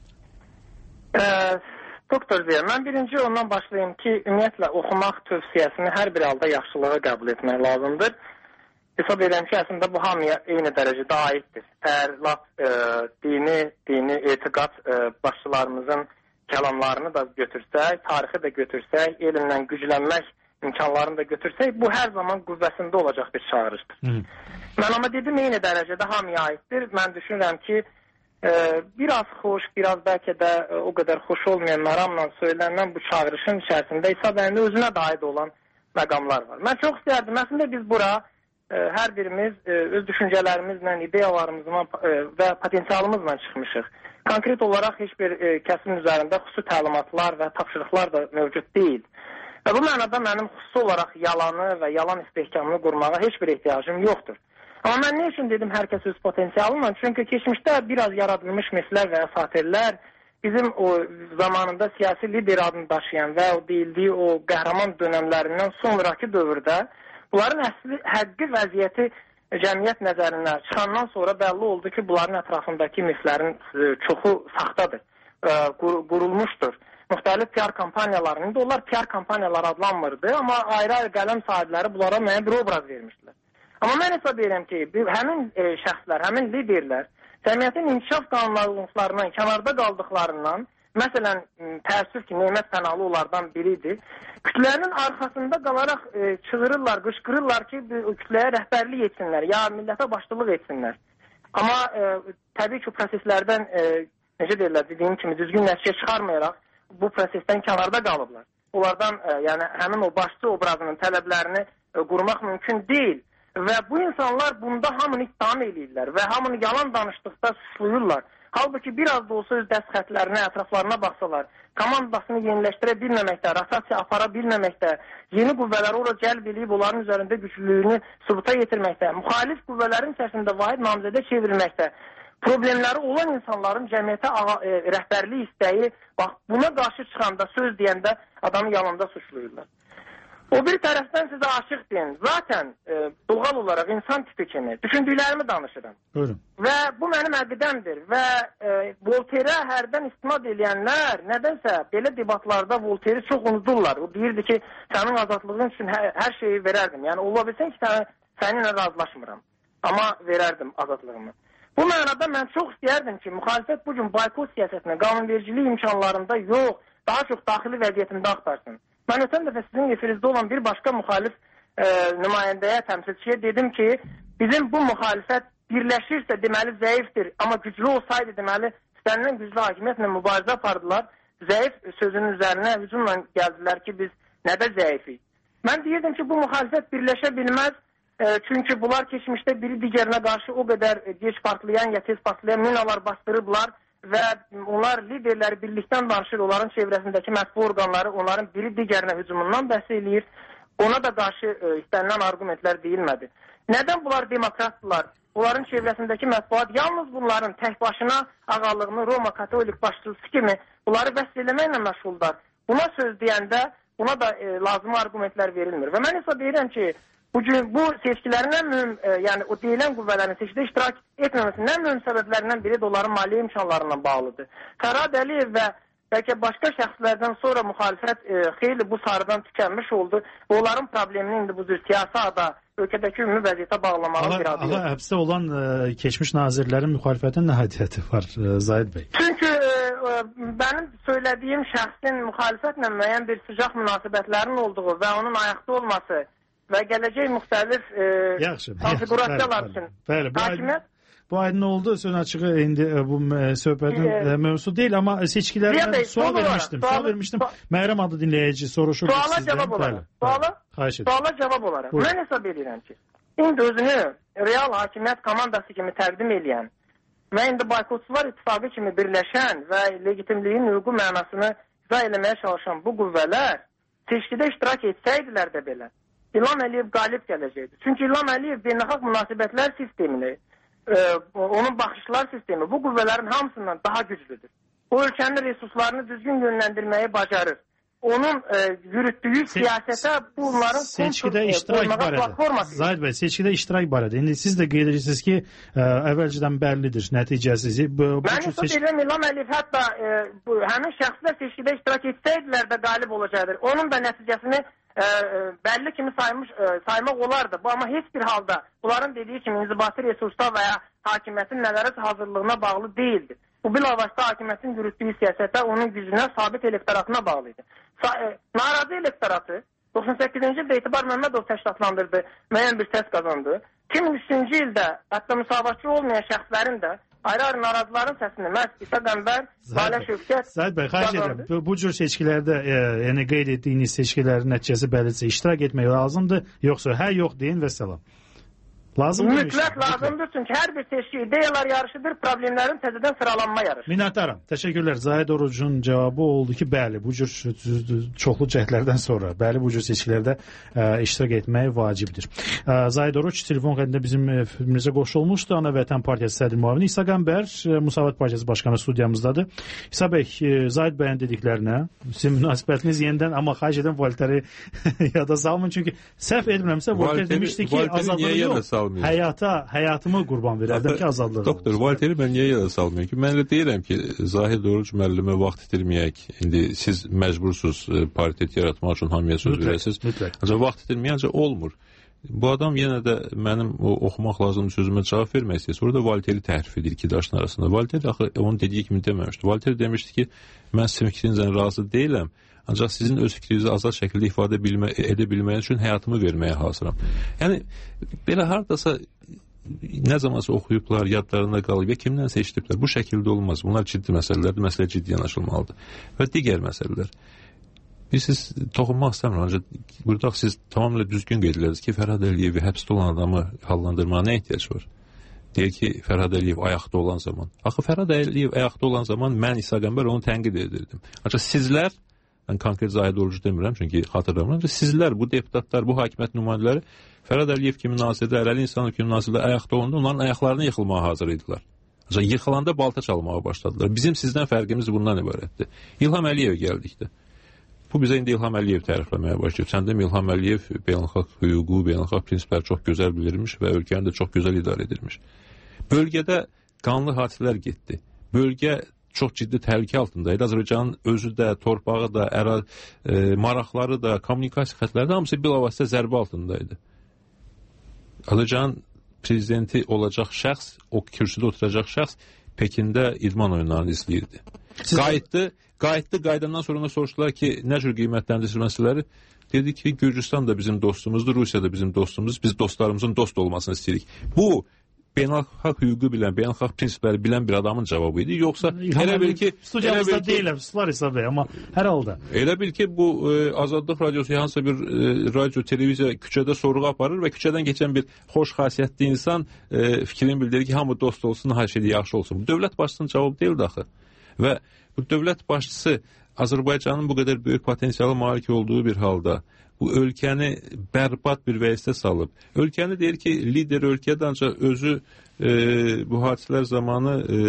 Ee, doktor Ziya, mən birinci ondan başlayayım ki, ümumiyyətlə oxumaq tövsiyəsini hər bir halda yaxşılığa qəbul etmək lazımdır. Hesab edirəm ki, əslində bu hamıya eyni dərəcədə aiddir. Əgər laf e, dini, dini etiqad e, başçılarımızın kəlamlarını da götürsək, tarixi də götürsək, elmlə güclənmək imkanlarını da götürsək, bu hər zaman qüvvəsində olacaq bir çağırışdır. Hı. Mən amma dedim, eyni dərəcədə hamıya aiddir. Mən düşünürəm ki, e, biraz xoş, biraz bəlkə də e, o qədər xoş olmayan məramla söylənən bu çağırışın içərisində İsa bəyində özünə də aid olan məqamlar var. Mən çox istərdim, əslində biz bura e, hər birimiz e, öz düşüncələrimizlə, ideyalarımızla e, və potensialımızla çıxmışıq. Konkret olaraq heç bir e, kəsin üzərində xüsusi təlimatlar və tapşırıqlar da mövcud deyil. Və bu mənada mənim xüsusi olaraq yalanı və yalan istehkamını qurmağa heç bir ehtiyacım yoxdur. Amma mən nə üçün dedim hər kəs öz potensialıyla? Çünki keçmişdə biraz yaradılmış miflər və əsatirlər bizim o zamanında siyasi lider adını daşıyan və o deyildiyi o qəhrəman dönəmlərindən sonraki dövrdə bunların əsli həqqi vəziyyəti cəmiyyət nəzərinə çıxandan sonra bəlli oldu ki, bunların ətrafındakı miflərin çoxu saxtadır, qurulmuşdur. Müxtəlif P R kampaniyalarının, indi onlar P R kampaniyaları adlanmırdı, amma ayrı-ayrı qələm sahibləri bunlara müəyyən bir obraz vermişdilər. Amma mən hesab edirəm ki, həmin e, şəxslər, həmin liderlər cəmiyyətin inkişaf qanunlarından kənarda qaldıqlarından, məsələn, təəssüf ki, Nemət Fənalı onlardan biridir, kütlənin arxasında qalaraq e, çığırırlar, qışqırırlar ki, kütləyə rəhbərlik etsinlər, ya millətə başçılıq etsinlər. Amma e, təbii ki, proseslərdən, e, necə deyirlər, dediyim kimi, düzgün nəticə çıxarmayaraq bu prosesdən kənarda qalıblar. Onlardan, e, yəni, həmin o başçı obrazının tələblərini e, qurmaq mümkün deyil. Və bu insanlar bunda hamını ittiham edirlər və hamını yalan danışdıqda suçluyurlar. Halbuki biraz da olsa öz dəstxətlərinə, ətraflarına baxsalar, komandasını yeniləşdirə bilməməkdə, rotasiya apara bilməməkdə, yeni qüvvələri ora cəlb edib onların üzərində güclülüyünü sübuta yetirməkdə, müxalif qüvvələrin içərisində vahid namizədə çevirməkdə, problemləri olan insanların cəmiyyətə e, rəhbərlik istəyi, bax, buna qarşı çıxanda, söz deyəndə adamı yalanda suçluyurlar. O bir tərəfdən sizə aşıq deyin. Zaten e, doğal olaraq insan tipi kimi düşündüklərimi danışıram. Buyurun. Və bu mənim əqidəmdir. Və e, Voltaire hərdən istimad edənlər nədənsə belə debatlarda Voltaire'i çox unudurlar. O deyirdi ki, sənin azadlığın üçün hər, hər şeyi verərdim. Yəni ola bilsən ki, sən, səninlə razılaşmıram. Amma verərdim azadlığımı. Bu mənada mən çox istəyərdim ki, müxalifət bu gün boykot siyasətinə, qanunvericiliyi imkanlarında yox, daha çox daxili vəziyyətində axtarsın. Mən ötən dəfə sizin efirinizdə olan bir başqa müxalif e, nümayəndəyə, təmsilçiyə dedim ki, bizim bu müxalifət birləşirsə deməli zəifdir, amma güclü olsaydı deməli istənilən güclü hakimiyyətlə mübarizə apardılar, zəif sözünün üzərinə hücumla gəldilər ki, biz nədə zəifik. Mən deyirdim ki, bu müxalifət birləşə bilməz, e, çünki bunlar keçmişdə biri digərinə qarşı o qədər e, geç partlayan ya tez partlayan minalar bastırıblar, və onlar liderləri birlikdən danışır, onların çevrəsindəki mətbu orqanları onların biri digərinə hücumundan bəhs eləyir. Ona da qarşı e, istənilən argumentlər deyilmədi. Nədən bunlar demokratdırlar? Onların çevrəsindəki mətbuat yalnız bunların tək başına ağalığını Roma katolik başçısı kimi bunları vəsf eləməklə məşğuldar. Buna söz deyəndə buna da e, lazım argumentlər verilmir. Və mən hesab edirəm ki, bu, bu seçkilərin ən mühüm, e, yəni o deyilən qüvvələrin seçkidə iştirak etməməsinin ən mühüm səbəblərindən biri də onların maliyyə imkanlarından bağlıdır. Fərhad Əliyev və bəlkə başqa şəxslərdən sonra müxalifət e, xeyli bu sarıdan tükənmiş oldu. Onların problemini indi bu cür siyasi ada ölkədəki ümumi vəziyyətə bağlamağın bir adı yox. Ama həbsdə olan e, keçmiş nazirlərin müxalifətin nə hadiyyəti var e, Zahid bəy? Çünki e, e, mənim söylədiyim şəxsin müxalifətlə müəyyən bir sıcaq münasibətlərin olduğu və onun ayaqda olması və gələcək müxtəlif e, konfigurasiyalar üçün hakimiyyət. Bu aydın oldu. Sözün açığı indi bu söhbətin e, mövzusu deyil, amma seçkilərdən sual vermişdim. Sual vermişdim. Məyrəm adlı dinləyici soruşur. Suala cavab olaraq. Suala, suala cavab olaraq. Buyur. Mən hesab edirəm ki, indi özünü real hakimiyyət komandası kimi təqdim edən və indi boykotçular ittifaqı kimi birləşən və legitimliyin hüquqi mənasını izah eləməyə çalışan bu qüvvələr seçkidə iştirak etsəydilər də belə İlham Əliyev qalib gələcəkdir. Çünki İlham Əliyev beynəlxalq münasibətlər sistemini, e, onun baxışlar sistemi bu qüvvələrin hamısından daha güclüdür. O ölkənin resurslarını düzgün yönləndirməyi bacarır. Onun e, yürütdüyü siyasətə bunların seçkidə iştirak barədə. Zahid bəy, seçkidə iştirak barədə. İndi siz də qeyd edirsiniz ki, ə, əvvəlcədən bəllidir nəticəsi. Bu, bu mən hesab edirəm, İlham Əliyev hətta e, bu, həmin şəxslər seçkidə iştirak etsəydilər də qalib olacaqdır. Onun da nəticəsini e, bəlli kimi saymış, e, saymaq olardı. Bu, amma heç bir halda bunların dediyi kimi inzibati resurslar və ya hakimiyyətin nələrə hazırlığına bağlı deyildir. Bu bilavasitə hakimiyyətin yürütdüyü siyasətə, onun gücünə, sabit elektoratına bağlı idi. Narazı elektoratı doxsan səkkizinci ildə Etibar Məmmədov təşkilatlandırdı, müəyyən bir səs qazandı. iki min üçüncü ildə hətta müsavatçı olmayan şəxslərin də ayrı-ayrı narazıların səsini məhz İsa Qəmbər, Lalə Şövkət Zahid bəy, xahiş edirəm. Bu, bu cür seçkilərdə, e, yəni qeyd etdiyiniz seçkilərin nəticəsi bəllidirsə iştirak etmək lazımdır, yoxsa hə, yox deyin və salam. Lazımdır. Mütləq lazımdır, çünki hər bir seçki ideyalar yarışıdır, problemlərin təzədən sıralanma yarışı. Minnətdaram. Təşəkkürlər. Zahid Orucun cavabı oldu ki, bəli, bu cür çoxlu cəhdlərdən sonra, bəli, bu cür seçkilərdə ə, iştirak etmək vacibdir. Ə, Zahid Oruc telefon xəttində bizim filmimizə qoşulmuşdu. Ana Vətən Partiyası sədr müavini İsa Qəmbər, Müsavat Partiyası başqanı studiyamızdadır. İsa bəy, Zahid bəyin dediklərinə sizin münasibətiniz yenidən, amma xahiş edən Volteri yada salmayın, çünki səhv etmirəmsə Volter demişdi ki, azadlığı yox. Həyata, həyatımı qurban verərdim ki, azadlığı. Doktor, Valteri mən niyə yerə salmıyorum ki? Mən də deyirəm ki, Zahid Oruc müəllimə vaxt itirməyək. İndi siz məcbursuz paritet yaratmaq üçün hamıya söz verəsiniz. Ancaq vaxt itirməyək, ancaq olmur. Bu adam yenə də mənim o, oxumaq lazım sözümə cavab vermək istəyir. Sonra da Valteri təhrif edir iki daşın arasında. Valteri axı onun dediyi kimi deməmişdi. Valteri demişdi ki, mən sizin fikrinizlə razı deyiləm. Ancaq sizin öz fikrinizi azad şəkildə ifadə bilmə, edə bilməyə üçün həyatımı verməyə hazıram. Yəni, belə haradasa nə zamansa oxuyublar, yadlarında qalıb, ya kimdən seçdiblər. Bu şəkildə olmaz. Bunlar ciddi məsələlərdir, məsələ ciddi yanaşılmalıdır. Və digər məsələlər. Biz siz toxunmaq istəmirəm, ancaq burada siz tamamilə düzgün qeyd edirsiniz ki, Fərhad Əliyevi həbsdə olan adamı hallandırmağa nə ehtiyac var? Deyir ki, Fərhad Əliyev ayaqda olan zaman. Axı Fərhad Əliyev ayaqda olan zaman mən İsa Qəmbər onu tənqid edirdim. Ancaq sizlər, mən konkret Zahid Orucu demirəm, çünki xatırlamıram. Sizlər, bu deputatlar, bu hakimiyyət nümayəndələri Fərhad Əliyev kimi nazirdə, Ərəli İnsanov kimi nazirdə ayaqda olanda onların ayaqlarını yıxılmağa hazır idilər. Ancaq yıxılanda balta çalmağa başladılar. Bizim sizdən fərqimiz bundan ibarətdir. İlham Əliyev gəldikdə. Bu bizə indi İlham Əliyev tərifləməyə başlayıb. Səndə İlham Əliyev beynəlxalq hüququ, beynəlxalq prinsipləri çox gözəl bilirmiş və ölkəni də çox gözəl idarə edirmiş. Bölgədə qanlı hadisələr getdi. Bölgə çox ciddi təhlükə altındaydı. Azərbaycanın özü də, torpağı da, əra, e, maraqları da, kommunikasiya xətləri də hamısı bilavasitə zərbə altındaydı. Azərbaycanın prezidenti olacaq şəxs, o kürsüdə oturacaq şəxs Pekində idman oyunlarını izləyirdi. Siz qayıtdı, qayıtdı, qayıdandan sonra ona soruşdular ki, nə cür qiymətləndirmələri? Dedi ki, Gürcüstan da bizim dostumuzdur, Rusiya da bizim dostumuz, biz dostlarımızın dost olmasını istəyirik. Bu, beynəlxalq hüququ bilən, beynəlxalq prinsipləri bilən bir adamın cavabı idi. Yoxsa elə bil ki, studiyamızda deyiləm, sular hesab edir, amma hər halda. Elə bil ki, bu e, Azadlıq radiosu hansısa bir e, radio, televiziya küçədə sorğu aparır və küçədən keçən bir xoş xasiyyətli insan e, fikrini bildirir ki, hamı dost olsun, hər şey yaxşı olsun. Bu dövlət başçısının cavabı deyildi axı. Və bu dövlət başçısı Azərbaycanın bu qədər böyük potensialı malik olduğu bir halda bu ölkəni bərbad bir vəziyyətə salıb. Ölkəni deyir ki, lider ölkədə ancaq özü e, bu hadisələr zamanı e,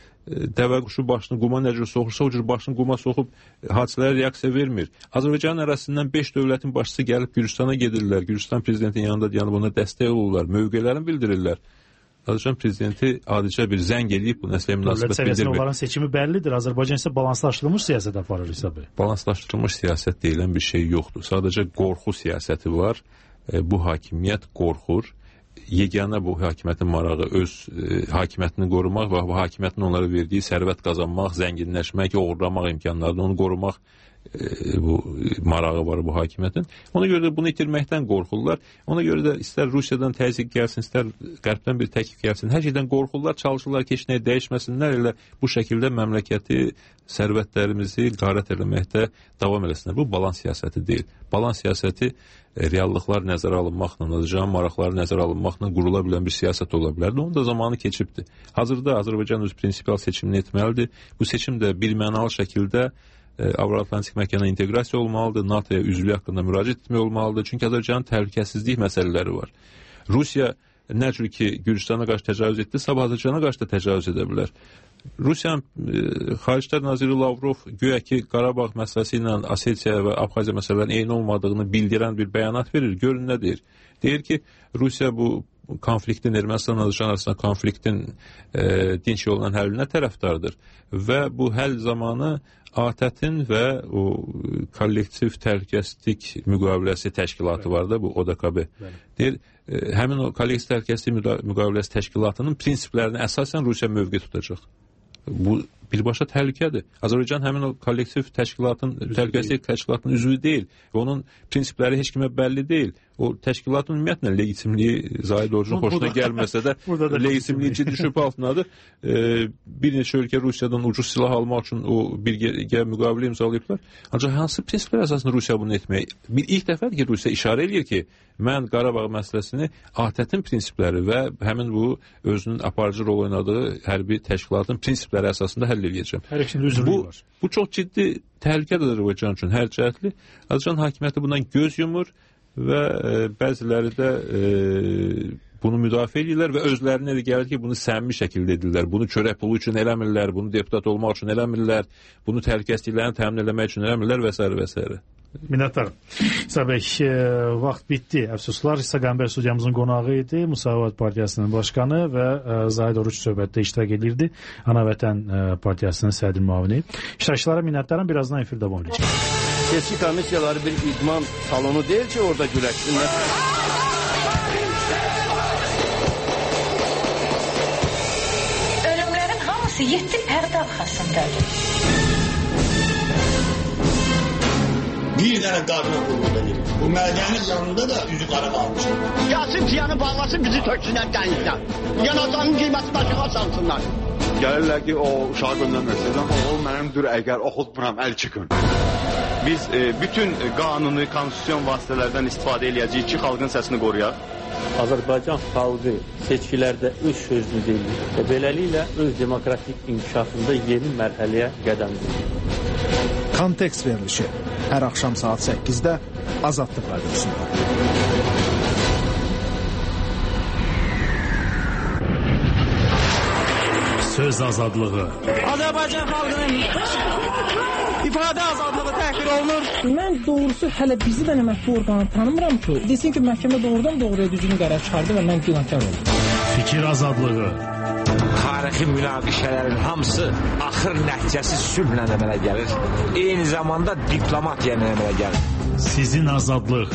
dəvə quşu başını quma nə cür soxursa, o cür başını quma soxub hadisələrə reaksiya vermir. Azərbaycanın ərazisindən beş dövlətin başçısı gəlib Gürcüstana gedirlər. Gürcüstan prezidentinin yanında dayanıb ona dəstək olurlar, mövqelərini bildirirlər. Azərbaycan prezidenti adicə bir zəng eləyib bu nəslə münasibət bildirmir. Dövlət səviyyəsində onların seçimi bəllidir. Azərbaycan isə balanslaşdırılmış siyasət aparır İsa bəy. Balanslaşdırılmış siyasət deyilən bir şey yoxdur. Sadəcə qorxu siyasəti var. E, bu hakimiyyət qorxur. Yeganə bu hakimiyyətin marağı öz e, hakimiyyətini qorumaq və bu hakimiyyətin onlara verdiyi sərvət qazanmaq, zənginləşmək, oğurlamaq imkanlarını onu qorumaq e, bu marağı var bu hakimiyyətin. Ona görə də bunu itirməkdən qorxurlar. Ona görə də istər Rusiyadan təzyiq gəlsin, istər Qərbdən bir təklif gəlsin. Hər şeydən qorxurlar, çalışırlar ki, heç nəyə dəyişməsinlər, elə bu şəkildə məmləkəti, sərvətlərimizi qarət eləməkdə davam eləsinlər. Bu balans siyasəti deyil. Balans siyasəti e, reallıqlar nəzərə alınmaqla, Azərbaycanın maraqları nəzərə alınmaqla qurula bilən bir siyasət ola bilərdi. Onun da zamanı keçibdir. Hazırda Azərbaycan öz prinsipial seçimini etməlidir. Bu seçim də birmənalı şəkildə Avro-Atlantik məkana inteqrasiya olmalıdır, NATOya üzvlük haqqında müraciət etmək olmalıdır. Çünki Azərbaycanın təhlükəsizlik məsələləri var. Rusiya nə cür ki, Gürcüstana qarşı təcavüz etdi, sabah Azərbaycana qarşı da təcavüz edə bilər. Rusiyanın e, Xariclər naziri Lavrov güya ki, Qarabağ məsələsi ilə Osetiya və Abxaziya məsələlərinin eyni olmadığını bildirən bir bəyanat verir. Görün nə deyir? Deyir ki, Rusiya bu konfliktin, Ermənistan Azərbaycan arasında konfliktin e, dinç yolla həllinə tərəfdardır. Və bu həll zamanı A T Ə-tin və o kollektiv təhlükəsizlik müqaviləsi təşkilatı var da, bu O D K B. Deyir, e, həmin o kollektiv təhlükəsizlik müqaviləsi təşkilatının prinsiplərinə əsasən Rusiya mövqe tutacaq. Bu birbaşa təhlükədir. Azərbaycan həmin o kollektiv təşkilatın, təhlükəsizlik təşkilatının üzvü deyil. Onun prinsipləri heç kimə bəlli deyil. O təşkilatın ümumiyyətlə legitimliyi Zahid Orucun xoşuna gəlməsə də legitimliyi ciddi şübhə altındadır. E, bir neçə ölkə Rusiyadan ucuz silah almaq üçün o birgə müqavilə imzalayıblar. Ancaq hansı prinsiplər əsasında Rusiya bunu etməyə? Bir ilk dəfədir ki, Rusiya işarə edir ki, mən Qarabağ məsələsini A T Ə-tin prinsipləri və həmin bu özünün aparıcı rol oynadığı hərbi təşkilatın prinsipləri əsasında həll edəcəm. Hər ikisinin üzvlüyü var. Bu çox ciddi təhlükədir Azərbaycan üçün, hər cəhətli. Azərbaycan hakimiyyəti bundan göz yumur və e, bəziləri də e, bunu müdafiə edirlər və özlərinə də gəlir ki, bunu səmimi şəkildə edirlər. Bunu çörək pulu üçün eləmirlər, bunu deputat olmaq üçün eləmirlər, bunu təhlükəsizliklərini təmin etmək üçün eləmirlər və s. və s. Minnətdarım. İsa bəy, e, vaxt bitdi. Əfsuslar, İsa Qəmbər studiyamızın qonağı idi. Müsavat Partiyasının başqanı və e, Zahid Oruc söhbətdə iştirak edirdi. Ana Vətən e, Partiyasının sədr müavini. İştirakçılara minnətdarım. Birazdan efirdə davam edəcək. Seçki komissiyaları bir idman salonu deyil ki, orada güləşsinlər. Ölümlərin hamısı yeddi pərdə arxasındadır. Bir dənə qadına qulluq edir. Bu mədənin yanında da üzü qara qalmış. Gəlsin tiyanı bağlasın, bizi töksünlər dənizdən. Yanacağının qiyməti başına salsınlar. Gəlirlər ki, o uşağı göndərməsin. O mənimdir, əgər oxutmuram, əl çıxın. Biz e, bütün qanuni, konstitusyon vasitələrdən istifadə eləyəcəyik ki, xalqın səsini qoruyaq. Azərbaycan xalqı seçkilərdə öz sözünü deyir və beləliklə öz demokratik inkişafında yeni mərhələyə qədəm qoyur. Kontekst verilişi hər axşam saat səkkizdə Azadlıq Radiosunda. Söz azadlığı. Azərbaycan xalqının ifadə azadlığı təhqir olunur. Mən doğrusu hələ bizi də əməkçi orqanı tanımıram ki, desin ki, məhkəmə doğrudan doğruya düzgün qərar çıxardı və mən günahkar oldum. Fikir azadlığı. Tarixi münaqişələrin hamısı axır nəticəsi sülhlə əmələ gəlir. Eyni zamanda diplomatiya ilə əmələ gəlir. Sizin azadlıq.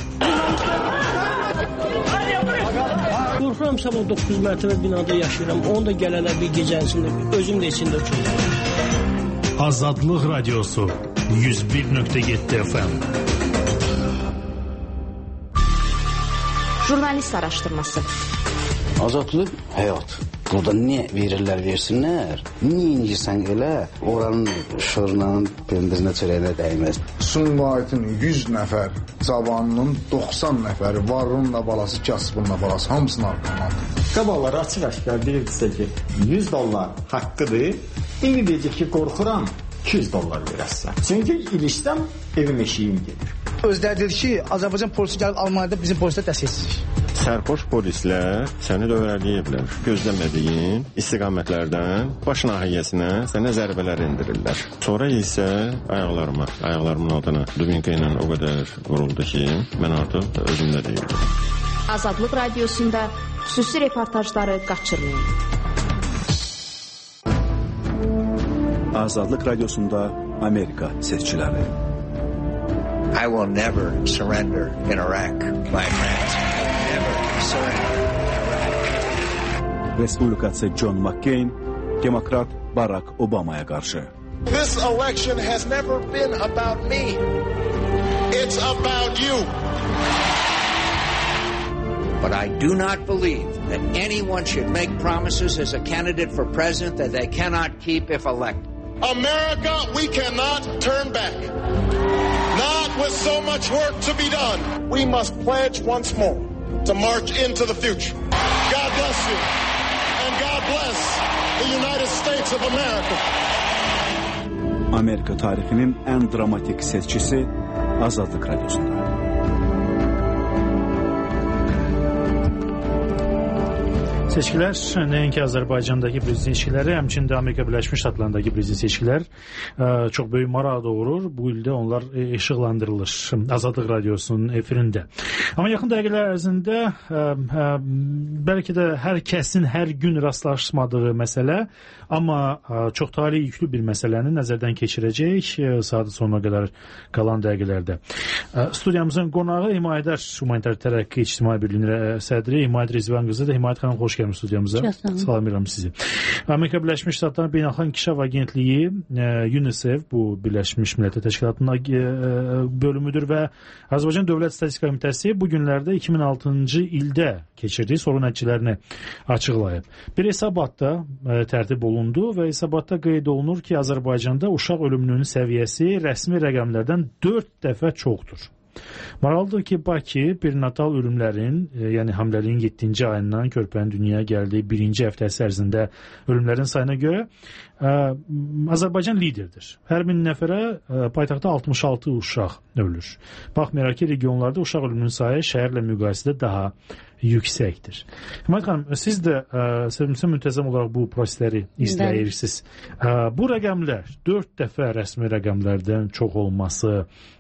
Qorxuram, sabah doqquz mərtəbə binada yaşayıram. Onu da gələnə bir gecənsində, özüm də içində oturuyorum. Azadlıq Radiosu yüz bir nöqtə yeddi F M. Jurnalist araşdırması. Azadlıq həyat. Burada nə verirlər, versinlər. Niyə incirsən elə, oranın şırnanın pendirinə çörəyinə dəyməz. Sumqayıtın yüz nəfər cavanının doxsan nəfəri, varlığınla balası, kasbınla balası, hamısını arqamandır. Qaballar açıq-aşkar deyirdisə ki, yüz dollar haqqıdır. İndi deyəcək ki, qorxuram, iki yüz dollar verəsən. Çünki ilişsəm, evim eşiyim gedir. Özləri dedi ki, Azərbaycan polisi gəlib Almaniyada bizim polisdə dəstəksizlik. Sərxoş polislər səni dövrələyiblər. Gözləmədiyin istiqamətlərdən baş nahiyəsinə sənə zərbələr endirirlər. Sonra isə ayaqlarıma, ayaqlarımın altına dubinka ilə o qədər vuruldu ki, mən artıq özümdə deyildim. Azadlıq Radiosunda xüsusi reportajları qaçırmayın. Azadlıq Radiosunda Amerika seçkiləri. I will never surrender in Iraq, my friends. Never surrender in Iraq. Respublikaçı John McCain, Demokrat Barack Obama'ya qarşı. This election has never been about me. It's about you. But I do not believe that anyone should make promises as a candidate for president that they cannot keep if elected. America, we cannot turn back. Not with so much work to be done. We must pledge once more to march into the future. God bless you. And God bless the United States of America. Amerika tarixinin ən dramatik seçkisi Azadlıq Radiosunda. Seçkilər nəinki Azərbaycandakı prezident seçkiləri, həmçində Amerika Birləşmiş Ştatlarındakı prezident seçkilər çox böyük maraq doğurur. Bu ildə onlar işıqlandırılır Azadlıq Radiosunun efirində. Amma yaxın dəqiqələr ərzində bəlkə də hər kəsin hər gün rastlaşmadığı məsələ, amma çox tali yüklü bir məsələni nəzərdən keçirəcək saat sonuna qədər qalan dəqiqələrdə. Studiyamızın qonağı Himayədar Humanitar Tərəqqi İctimai Birliyinin sədri Himayət Rizvan qızıdır. Himayət xanım, xoş gəlmiş studiyamıza. Salamlayıram sizi. Amerika Birləşmiş Ştatlarının Beynəlxalq İnkişaf Agentliyi UNICEF, bu Birləşmiş Millətlər Təşkilatının bölümüdür və Azərbaycan Dövlət Statistika Komitəsi bu günlərdə iki min altıncı ildə keçirdiyi soru nəticələrini açıqlayıb. Bir hesabatda tərtib olundu və hesabatda qeyd olunur ki, Azərbaycanda uşaq ölümünün səviyyəsi rəsmi rəqəmlərdən dörd dəfə çoxdur. Maraqlıdır ki, Bakı perinatal ölümlərin, yəni hamiləliyin yeddinci ayından körpənin dünyaya gəldiyi birinci həftəsi ərzində ölümlərin sayına görə ə, Azərbaycan liderdir. Hər min nəfərə ə, paytaxtda altmış altı uşaq ölür. Baxmayaraq ki, regionlarda uşaq ölümünün sayı şəhərlə müqayisədə daha yüksəkdir. Himayət xanım, siz də ə, müntəzəm olaraq bu prosesləri izləyirsiniz. Ə, bu rəqəmlər dörd dəfə rəsmi rəqəmlərdən çox olması,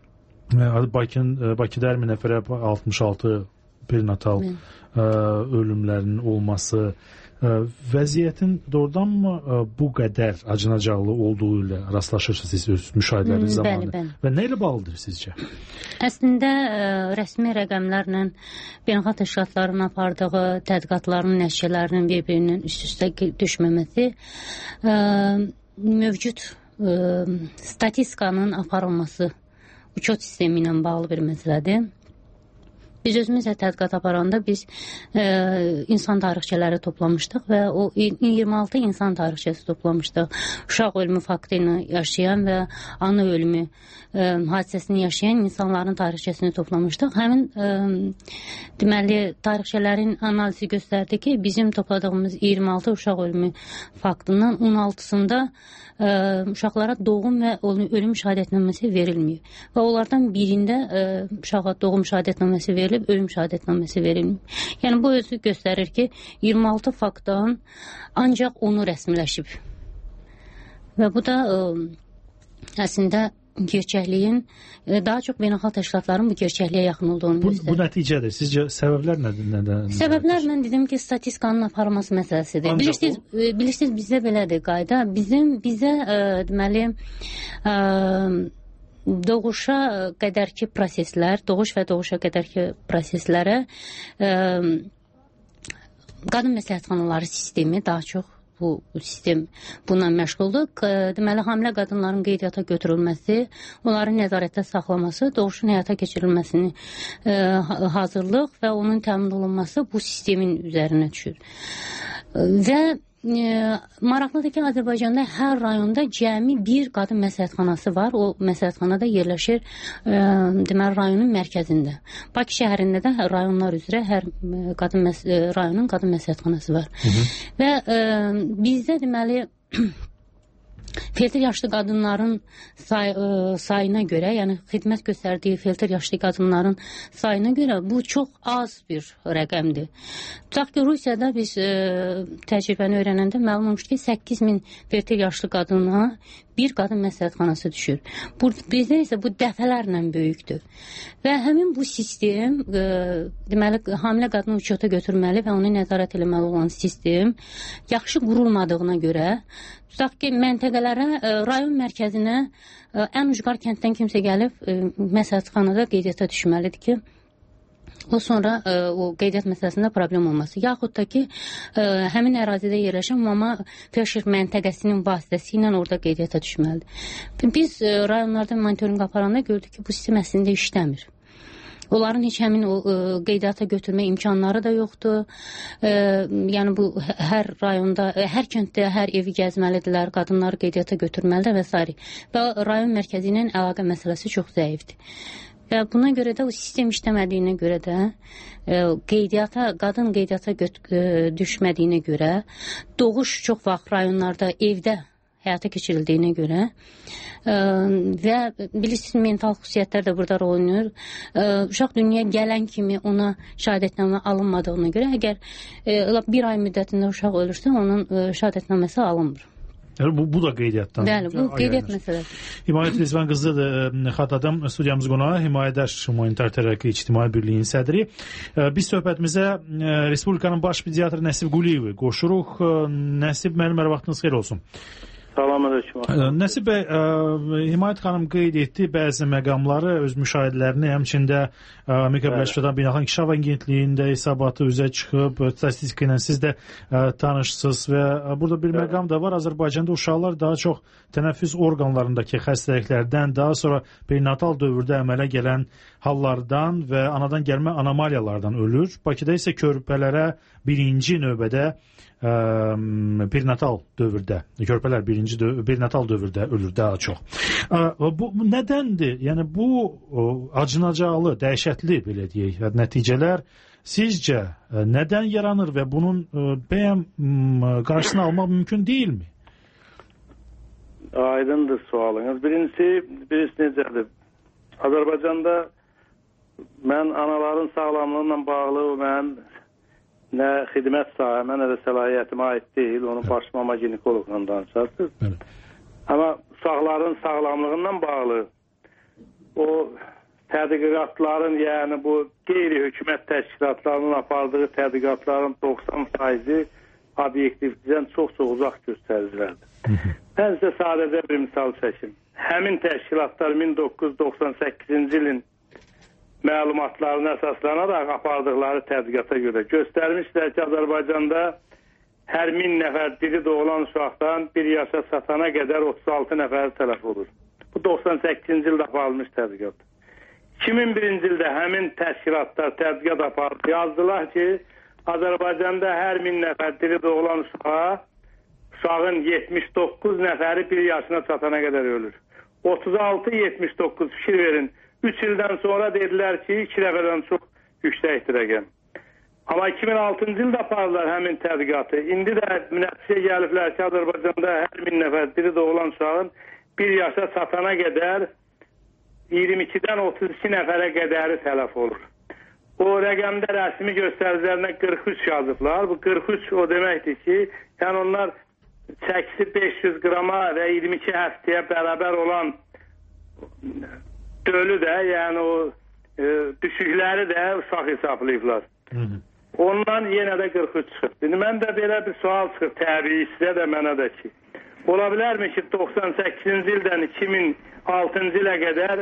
Bakın, Bakıda hər min nəfərə altmış altı perinatal ə, ölümlərinin olması ə, vəziyyətin doğrudanmı ə, bu qədər acınacaqlı olduğu ilə rastlaşırsınız siz müşahidələriniz zamanı? Bəli, bəli. Və nə ilə bağlıdır sizcə? Əslində ə, rəsmi rəqəmlərlə beynəlxalq təşkilatların apardığı tədqiqatların nəticələrinin bir-birinin üst-üstə düşməməsi ə, mövcud ə, statistikanın aparılması uçot sistemi ilə bağlı bir məsələdir. Biz özümüzlə tədqiqat aparanda biz e, insan tarixçələri toplamışdıq və o iyirmi altı insan tarixçəsi toplamışdıq. Uşaq ölümü faktı ilə yaşayan və ana ölümü e, hadisəsini yaşayan insanların tarixçəsini toplamışdıq. Həmin e, deməli tarixçələrin analizi göstərdi ki, bizim topladığımız iyirmi altı uşaq ölümü faktından on altısında Ə, uşaqlara doğum və ölüm şəhadətnaməsi verilməyib. Və onlardan birində ə, uşağa doğum şəhadətnaməsi verilib, ölüm şəhadətnaməsi verilməyib. Yəni bu özü göstərir ki, iyirmi altı faktdan ancaq onu rəsmiləşib. Və bu da ə, əslində gerçəkliyin daha çox beynəlxalq təşkilatların bu gerçəkliyə yaxın olduğunu bu, göstərir. Bu nəticədir. Sizcə səbəblər nədir? nədir? Səbəblərlə dedim ki, statistikanın aparılması məsələsidir. Bilirsiniz, o... bilirsiniz bizdə belədir qayda. Bizim bizə ə, deməli ə, doğuşa qədərki proseslər, doğuş və doğuşa qədərki proseslərə ə, qadın məsləhətxanaları sistemi daha çox bu sistem bundan məşğuldur. Deməli, hamilə qadınların qeydiyyata götürülməsi, onların nəzarətdə saxlaması, doğuşun həyata keçirilməsini e, hazırlıq və onun təmin olunması bu sistemin üzərinə düşür. Və e, maraqlıdır ki, Azərbaycanda hər rayonda cəmi bir qadın məsləhətxanası var. O məsləhətxanada yerləşir e, deməli, rayonun mərkəzində. Bakı şəhərində də rayonlar üzrə hər qadın məs rayonun qadın məsləhətxanası var. Hı -hı. Və e, bizdə deməli feltr yaşlı qadınların say, ə, sayına görə, yəni xidmət göstərdiyi feltr yaşlı qadınların sayına görə bu çox az bir rəqəmdir. Tutaq ki, Rusiyada biz ə, təcrübəni öyrənəndə məlum olmuşdur ki, səkkiz min feltr yaşlı qadına bir qadın məsləhətxanası düşür. Bu, bizdə isə bu dəfələrlə böyükdür. Və həmin bu sistem, ə, deməli, hamilə qadını uçota götürməli və onu nəzarət eləməli olan sistem yaxşı qurulmadığına görə, tutaq ki, məntəqələrə, ə, rayon mərkəzinə ə, ən ucqar kənddən kimsə gəlib ə, məsləhətxanada qeydiyyata düşməlidir ki, o sonra ə, o qeydiyyat məsələsində problem olması. Yaxud da ki, ə, həmin ərazidə yerləşən mama felşer məntəqəsinin vasitəsilə orada qeydiyyata düşməlidir. Biz ə, rayonlarda monitorinq aparanda gördük ki, bu sistem əslində işləmir. Onların heç həmin o ə, qeydiyyata götürmə imkanları da yoxdur. Ə, yəni bu hər rayonda, hər kənddə hər evi gəzməlidirlər, qadınları qeydiyyata götürməlidir və s. Və rayon mərkəzi ilə əlaqə məsələsi çox zəifdir. Və buna görə də o sistem işləmədiyinə görə də ə, qeydiyyata, qadın qeydiyyata düşmədiyinə görə, doğuş çox vaxt rayonlarda evdə həyata keçirildiyinə görə ə, və bilirsiniz, mental xüsusiyyətlər də burada rol oynayır. Ə, uşaq dünyaya gələn kimi ona şəhadətnamə alınmadığına görə, əgər ə, bir ay müddətində uşaq ölürsə, onun ə, şəhadətnaməsi alınmır. Yəni, bu, bu da qeydiyyatdan. Bəli, bu qeydiyyat məsələsi. Himayət Rizvan qızıdır, xatadam studiyamız qonağı, Himayədar Humanitar Tərəqqi İctimai Birliyinin sədri. Biz söhbətimizə Respublikanın baş pediatri Nəsib Quliyevi qoşuruq. Nəsib, mənim hər vaxtınız xeyir olsun. Salamünaleyküm. Nəsib bəy, Himayət xanım qeyd etdi bəzi məqamları, öz müşahidələrini, həmçində Amerika Birləşmiş Ştatlarının Beynəlxalq İnkişaf Agentliyində hesabatı üzə çıxıb, statistika ilə siz də tanışsınız və burada bir məqam da var. Azərbaycanda uşaqlar daha çox tənəffüs orqanlarındakı xəstəliklərdən, daha sonra perinatal dövrdə əmələ gələn hallardan və anadan gəlmə anomaliyalardan ölür. Bakıda isə körpələrə birinci növbədə perinatal dövrdə, körpələr birinci dö perinatal dövrdə ölür daha çox. Bu nədəndir? Yəni bu acınacaqlı, dəhşətli belə deyək, nəticələr sizcə nədən yaranır və bunun bəyəm qarşısını almaq mümkün deyilmi? Aydındır sualınız. Birincisi, birisi necədir? Azərbaycanda mən anaların sağlamlığıyla bağlı mən nə xidmət sahəmə, nə də səlahiyyətimə aid deyil. Onun baş mama ginekoloqla danışarsınız. Amma uşaqların sağlamlığından bağlı o tədqiqatların, yəni bu qeyri-hökumət təşkilatlarının apardığı tədqiqatların doxsan faizi obyektivdən çox-çox uzaq göstəricilərdir. Mən sizə sadəcə bir misal çəkim. Həmin təşkilatlar min doqquz yüz doxsan səkkizinci ilin məlumatlarına əsaslanaraq apardıqları tədqiqata görə göstərmişlər ki, Azərbaycanda hər min nəfər diri doğulan uşaqdan bir yaşa çatana qədər otuz altı nəfər tələf olur. Bu doxsan səkkizinci ildə aparılmış tədqiqat. iki min birinci ildə həmin təşkilatlar tədqiqat apardı. Yazdılar ki, Azərbaycanda hər min nəfər diri doğulan uşağa, uşağın yetmiş doqquz nəfəri bir yaşına çatana qədər ölür. otuz altı yetmiş doqquz fikir verin. üç ildən sonra dedilər ki, iki nəfərdən çox yüksəkdir rəqəm. Amma iki min altıncı ildə apardılar həmin tədqiqatı. İndi də nəticəyə gəliblər ki, Azərbaycanda hər min nəfər diri doğulan uşağın bir yaşa çatana qədər iyirmi ikidən otuz iki nəfərə qədəri tələf olur. O rəqəmdə rəsmi göstəricilərinə qırx üç yazıblar. Bu qırx üç o deməkdir ki, yəni onlar çəkisi beş yüz qrama və iyirmi iki həftəyə bərabər olan dölü də, yəni o e, düşükləri də uşaq hesablayıblar. Hı -hı. Ondan yenə də qırx üç çıxıb. İndi mən də belə bir sual çıxıb təbii sizə də mənə də ki, ola bilərmi ki, doxsan səkkizinci ildən iki min altıncı ilə qədər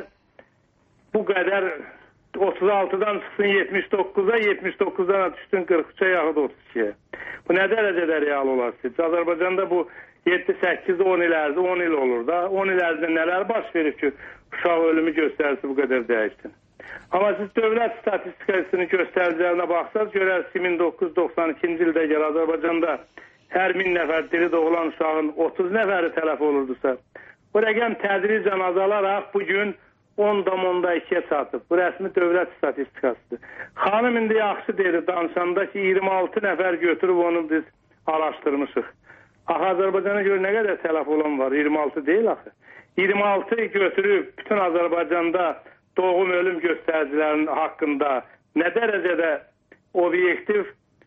bu qədər otuz altıdan çıxsın yetmiş doqquza, yetmiş doqquzdan düşsün qırx üçə yaxud otuz ikiyə. Bu nə dərəcədə real olar siz? Azərbaycanda bu yeddi səkkiz on il ərzində on il olur da. on il ərzində nələr baş verib ki, uşaq ölümü göstərisi bu qədər dəyişsin. Amma siz dövlət statistikasının göstəricilərinə baxsaq, görərsiniz min doqquz yüz doxsan ikinci ildə gəl Azərbaycanda hər min nəfər diri doğulan uşağın otuz nəfəri tələf olurdusa, bu rəqəm tədricən azalaraq bugün on ikiyə çatıb. Bu rəsmi dövlət statistikasıdır. Xanım indi yaxşı dedi danışanda ki, iyirmi altı nəfər götürüb onu biz araşdırmışıq. Axı Azərbaycana görə nə qədər tələf olan var? iyirmi altı deyil axı. iyirmi altı götürüb bütün Azərbaycanda doğum ölüm göstəricilərinin haqqında nə dərəcədə obyektiv,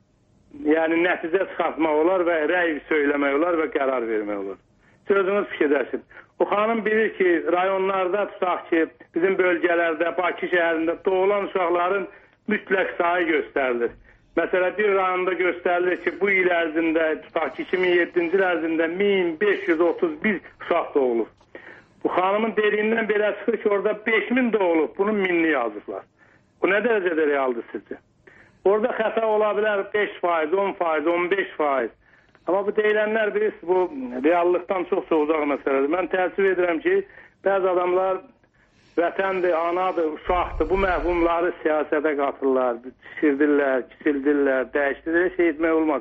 yəni nəticə çıxartmaq olar və rəy söyləmək olar və qərar vermək olar. Sözünüz fikirləşin. O xanım bilir ki, rayonlarda tutaq ki, bizim bölgələrdə, Bakı şəhərində doğulan uşaqların mütləq sayı göstərilir. Məsələn, bir rayonda göstərilir ki, bu il ərzində, tutaq ki, iki min yeddinci il ərzində min beş yüz otuz bir uşaq doğulur. Bu xanımın dediyindən belə çıxır ki, orada beş min doğulub, bunun minni yazıblar. Bu nə dərəcədə realdır sizcə? Orada xəta ola bilər beş faiz, on faiz, on beş faiz. Amma bu deyilənlər bilirsiniz, bu reallıqdan çox-çox uzaq məsələdir. Mən təəssüf edirəm ki, bəzi adamlar vətəndir, anadır, uşaqdır, bu məhvumları siyasətə qatırlar, şişirdirlər, kisildirlər, dəyişdirlər, şey etmək olmaz.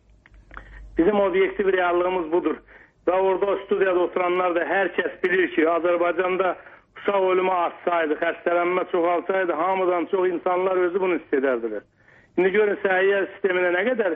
Bizim obyektiv reallığımız budur. Və orada studiyada oturanlar da hər kəs bilir ki, Azərbaycanda uşaq ölümü artsaydı, xəstələnmə çoxalsaydı, hamıdan çox insanlar özü bunu hiss edərdilər. İndi görün, səhiyyə sisteminə nə qədər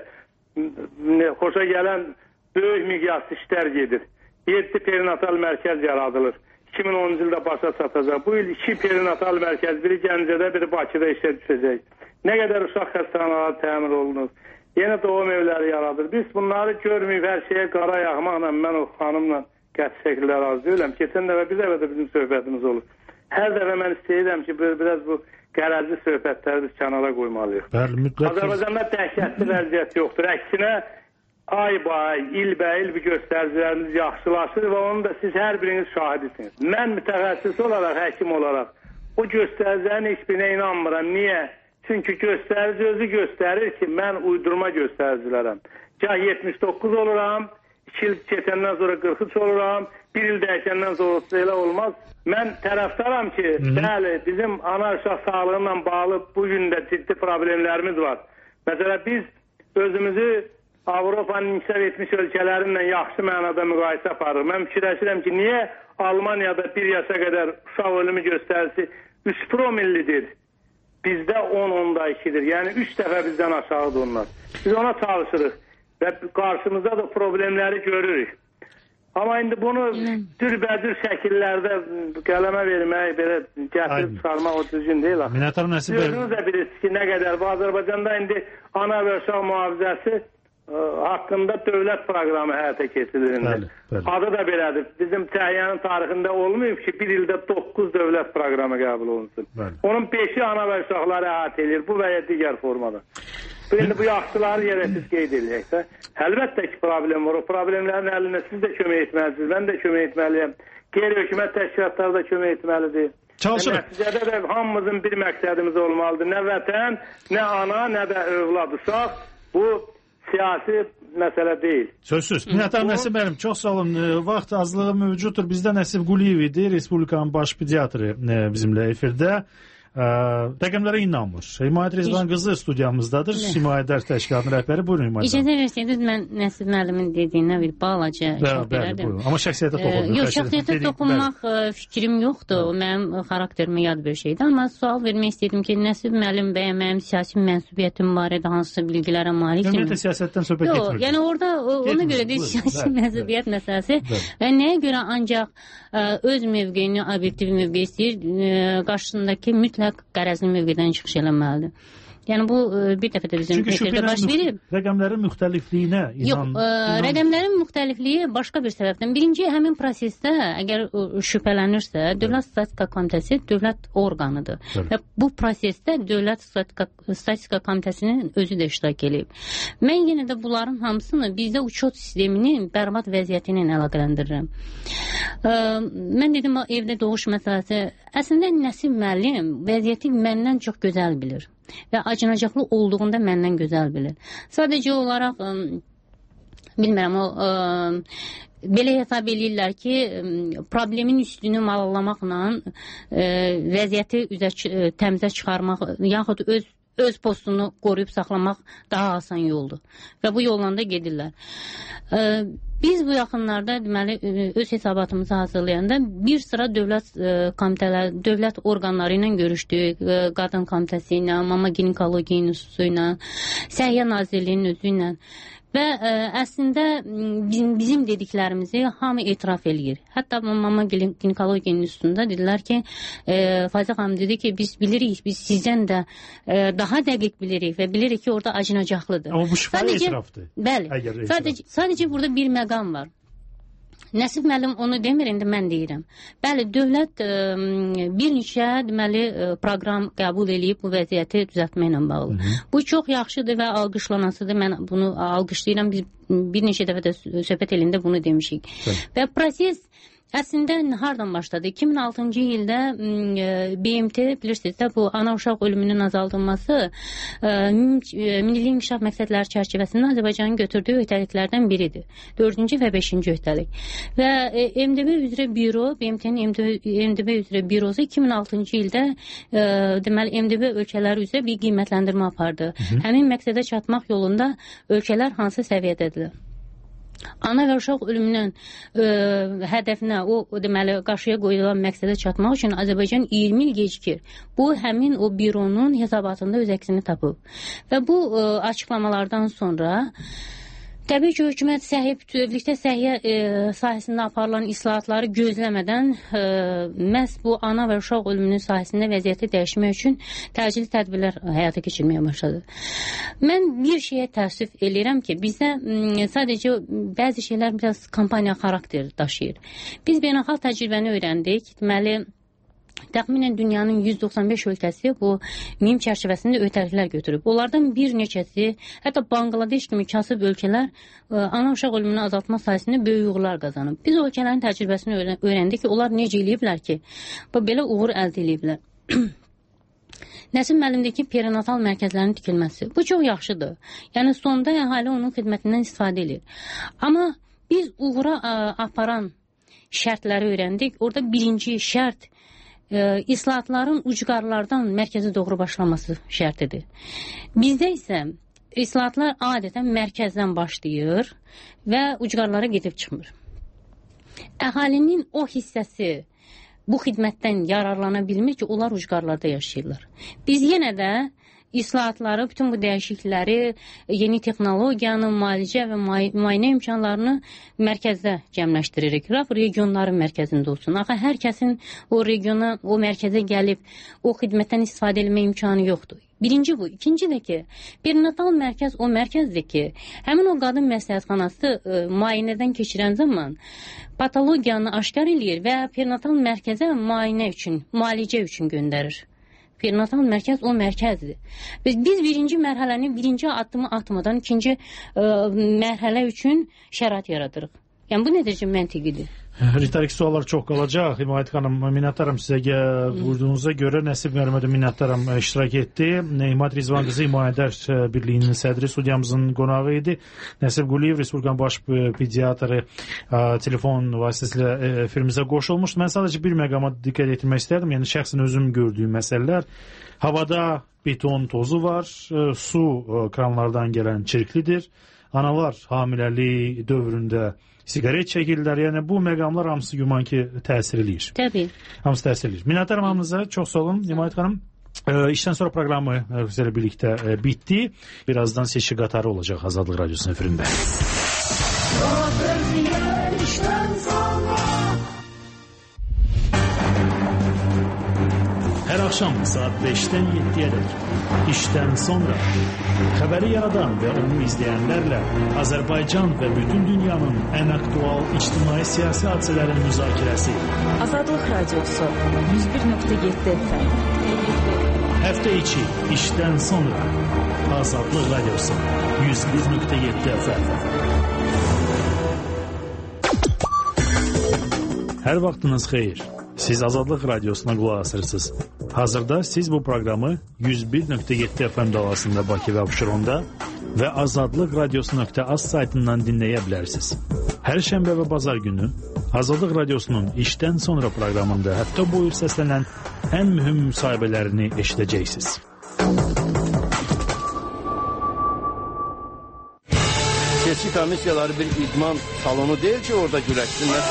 xoşa gələn böyük miqyaslı işlər gedir. yeddi perinatal mərkəz yaradılır. iki min onuncu ildə başa çatacaq. Bu il iki perinatal mərkəz, biri Gəncədə, biri Bakıda işə düşəcək. Nə qədər uşaq xəstəxanaları təmin olunur. Yeni doğum evləri yaradır. Biz bunları görməyib hər şeyə qara yaxmaqla, mən o xanımla qəti şəkildə razı deyiləm. Keçən dəfə bir dəfə də bizim söhbətimiz olur. Hər dəfə mən istəyirəm ki, biraz bu qərəzli söhbətləri biz kənara qoymalıyıq. Bəli, mütləq. Azərbaycanda dəhşətli vəziyyət yoxdur. Əksinə, ay-bay, il-bə-il bir göstəricilərimiz yaxşılaşır və onu da siz hər biriniz şahidisiniz. Mən mütəxəssis olaraq, həkim olaraq o göstəricilərin heç birinə inanmıram. Niyə? Çünki göstərici özü göstərir ki, mən uydurma göstəricilərəm. Gah yetmiş doqquz oluram, iki il keçəndən sonra qırx üç oluram, bir il dəyişəndən sonra elə olmaz. Mən tərəfdaram ki, Hı -hı. bəli, bizim ana uşaq sağlığıyla bağlı bugün də ciddi problemlərimiz var. Məsələn, biz özümüzü Avropanın inkişaf etmiş ölkələrinlə yaxşı mənada müqayisə aparırıq. Mən fikirləşirəm ki, niyə Almaniyada bir yaşa qədər uşaq ölümü göstərisi üç promillidir, bizdə on on ikidir. Yəni üç dəfə bizdən aşağıdır onlar. Biz ona çalışırıq və qarşımızda da problemləri görürük. Amma indi bunu dürbədür şəkillərdə qələmə vermək, belə gətirib çıxarmaq o düzgün deyil. Minnətdarım Nəsib bəy. Özünüz də bilirsiniz ki, nə qədər bu Azərbaycanda indi ana və uşaq mühafizəsi ə, haqqında dövlət proqramı həyata keçirilir. Bəli, bəli. Adı da belədir. Bizim təhiyyənin tarixində olmayıb ki, bir ildə doqquz dövlət proqramı qəbul olunsun. Bəli. Onun beşi ana və uşaqları əhatə edir, bu və ya digər formada. İndi bu yaxşıları yerə siz qeyd edəcəksə, əlbəttə ki, problem var. O problemlərin əlinə siz də kömək etməlisiniz, mən də kömək etməliyəm. Qeyri-hökumət təşkilatları da kömək etməlidir. Çalışırıq. Nəticədə də hamımızın bir məqsədimiz olmalıdır. Nə vətən, nə ana, nə də övlad uşaq. Bu siyasi məsələ deyil. Sözsüz. Minnətdarım Nəsib bəyim, çox sağ olun. Vaxt azlığı mövcuddur. Bizdə Nəsib Quliyev idi, Respublikanın baş pediatrı bizimlə efirdə. Rəqəmlərə inanmır. Himayət Rezvan qızı studiyamızdadır. Himayət Dərs Təşkilatının rəhbəri. Buyurun Himayət. İcazə versəydiniz, mən Nəsib müəllimin dediyinə bir balaca şərh verərdim. Amma şəxsiyyətə toxunmaq. Yox, şəxsiyyətə toxunmaq fikrim yoxdur. O mənim xarakterimə yad bir şeydir. Amma sual vermək istəyirdim ki, Nəsib müəllim bəyə mənim siyasi mənsubiyyətim barədə hansı bilgilərə malikdir? Ümumiyyətlə siyasətdən söhbət getmir. Yox, yəni orada ona görə də siyasi mənsubiyyət məsələsi və nəyə görə ancaq öz mövqeyini obyektiv mövqe istəyir, qarşısındakı mütləq qərəzli mövqedən çıxış eləməlidir. Yəni bu bir dəfə də bizim efirdə baş verib. Rəqəmlərin müxtəlifliyinə inan. Yox, ə, rəqəmlərin müxtəlifliyi başqa bir səbəbdən. Birinci, həmin prosesdə əgər şübhələnirsə, Dövlət Statistika Komitəsi dövlət orqanıdır. Evet. Və bu prosesdə Dövlət Statistika Komitəsinin özü də iştirak edib. Mən yenə də bunların hamısını bizdə uçot sisteminin bərbad vəziyyəti ilə əlaqələndirirəm. Ə, mən dedim, evdə doğuş məsələsi. Əslində Nəsib müəllim vəziyyəti məndən çox gözəl bilir. Və acınacaqlı olduğunda məndən gözəl bilir. Sadəcə olaraq ə, bilmirəm, o ə, belə hesab eləyirlər ki, problemin üstünü malalamaqla ə, vəziyyəti üzə, təmizə çıxarmaq, yaxud öz öz postunu qoruyub saxlamaq daha asan yoldur. Və bu yolla da gedirlər. Ə, biz bu yaxınlarda deməli öz hesabatımızı hazırlayanda bir sıra dövlət ə, komitələr, dövlət orqanları ilə görüşdük, ə, qadın komitəsi ilə, mama ginekologiya institutu ilə, Səhiyyə Nazirliyinin özü ilə. Və ə, əslində bizim, bizim dediklərimizi hamı etiraf eləyir. Hətta Mama Ginekologiya İnstitutunda dedilər ki, e, Fazil xanım dedi ki, biz bilirik, biz sizdən də e, daha dəqiq bilirik və bilirik ki, orada acınacaqlıdır. Amma bu şifahi etirafdır. Bəli, sadəcə, sadəcə burada bir məqam var. Nəsib müəllim onu demir, indi mən deyirəm. Bəli, dövlət ə, bir neçə deməli proqram qəbul edib bu vəziyyəti düzəltməklə bağlı. Hı -hı. Bu çox yaxşıdır və alqışlanasıdır. Mən bunu alqışlayıram. Biz bir neçə dəfə də söhbət elində bunu demişik. Hı. Və proses əslində hardan başladı? iki min altıncı ildə B M T, bilirsiniz də, bu ana uşaq ölümünün azaldılması Milli İnkişaf Məqsədləri çərçivəsində Azərbaycanın götürdüyü öhdəliklərdən biridir. dördüncü və beşinci öhdəlik. Və M D B üzrə büro, B M T'nin M D B üzrə bürosu iki min altıncı ildə deməli M D B ölkələri üzrə bir qiymətləndirmə apardı. Hı -hı. Həmin məqsədə çatmaq yolunda ölkələr hansı səviyyədədirlər? Ana və uşaq ölümünün ə, hədəfinə, o, o deməli qarşıya qoyulan məqsədə çatmaq üçün Azərbaycan iyirmi il gecikir. Bu həmin o büronun hesabatında öz əksini tapıb. Və bu ə, açıqlamalardan sonra təbii ki, hökumət səhiyyə bütövlükdə səhiyyə e, sahəsində aparılan islahatları gözləmədən e, məhz bu ana və uşaq ölümünün sahəsində vəziyyəti dəyişmək üçün təcili tədbirlər həyata keçirməyə başladı. Mən bir şeyə təəssüf eləyirəm ki, bizdə m, sadəcə bəzi şeylər biraz kampaniya xarakteri daşıyır. Biz beynəlxalq təcrübəni öyrəndik. Deməli, təxminən dünyanın yüz doxsan beş ölkəsi bu M İ M çərçivəsində ötəriklər götürüb. Onlardan bir neçəsi, hətta Bangladeş kimi kasıb ölkələr ana uşaq ölümünü azaltma sayəsində böyük uğurlar qazanıb. Biz ölkələrin təcrübəsini öyrəndik ki, onlar necə eləyiblər ki, belə uğur əldə eləyiblər. Nəsim müəllimdəki perinatal mərkəzlərin tikilməsi. Bu çox yaxşıdır. Yəni sonda əhali onun xidmətindən istifadə edir. Amma biz uğura aparan şərtləri öyrəndik. Orada birinci şərt e, islahatların ucqarlardan mərkəzə doğru başlaması şərtidir. Bizdə isə islahatlar adətən mərkəzdən başlayır və ucqarlara gedib çıxmır. Əhalinin o hissəsi bu xidmətdən yararlana bilmir ki, onlar ucqarlarda yaşayırlar. Biz yenə də islahatları, bütün bu dəyişiklikləri, yeni texnologiyanı, müalicə və müayinə imkanlarını mərkəzdə cəmləşdiririk. Rəf regionların mərkəzində olsun. Axı hər kəsin o regiona, o mərkəzə gəlib o xidmətdən istifadə etmə imkanı yoxdur. Birinci bu. İkinci də ki, perinatal mərkəz o mərkəzdir ki, həmin o qadın məsləhətxanası e, müayinədən keçirən zaman patologiyanı aşkar eləyir və perinatal mərkəzə müayinə üçün, müalicə üçün göndərir. Perinatal mərkəz o mərkəzdir. Biz, biz birinci mərhələni, birinci addımı atmadan ikinci ə, mərhələ üçün şərait yaradırıq. Yəni bu nə dərəcə məntiqidir? Ritorik suallar çox qalacaq. Himayət xanım, minnətdaram sizə vurduğunuza görə. Nəsib müəllimə də minnətdaram iştirak etdi. Himayət Rizvan qızı Himayədər Birliyinin sədri studiyamızın qonağı idi. Nəsib Quliyev, Respublikanın baş pediatrı telefon vasitəsilə efirimizə qoşulmuşdu. Mən sadəcə bir məqama diqqət etmək istərdim. Yəni şəxsən özüm gördüyüm məsələlər. Havada beton tozu var, su kranlardan gələn çirklidir. Analar hamiləlik dövründə sigaret çəkirlər. Yəni bu məqamlar hamısı güman ki təsir eləyir. Təbii. Hamısı təsir eləyir. Minnətdaram hamınıza. Çox sağ olun Himayət xanım. E, işdən sonra proqramı sizlərlə birlikdə e, bitdi. Birazdan seçki qatarı olacaq Azadlıq Radiosunun efirində. Hər axşam saat beşdən yeddiyə dək işdən sonra xəbəri yaradan və onu izləyənlərlə Azərbaycan və bütün dünyanın ən aktual ictimai-siyasi hadisələrin müzakirəsi. Azadlıq Radiosu yüz bir nöqtə yeddi F M. Həftə içi işdən sonra Azadlıq Radiosu yüz bir nöqtə yeddi F M. Hər vaxtınız xeyir. Siz Azadlıq Radiosuna qulaq asırsınız. Hazırda siz bu proqramı yüz bir nöqtə yeddi F M dalasında Bakı və Abşeronda və azadlıq radiosu nöqtə az saytından dinləyə bilərsiniz. Hər şənbə və bazar günü Azadlıq Radiosunun işdən sonra proqramında həftə boyu səslənən ən mühüm müsahibələrini eşidəcəksiniz. Seçki komissiyaları bir idman salonu deyil ki, orada güləşsinlər.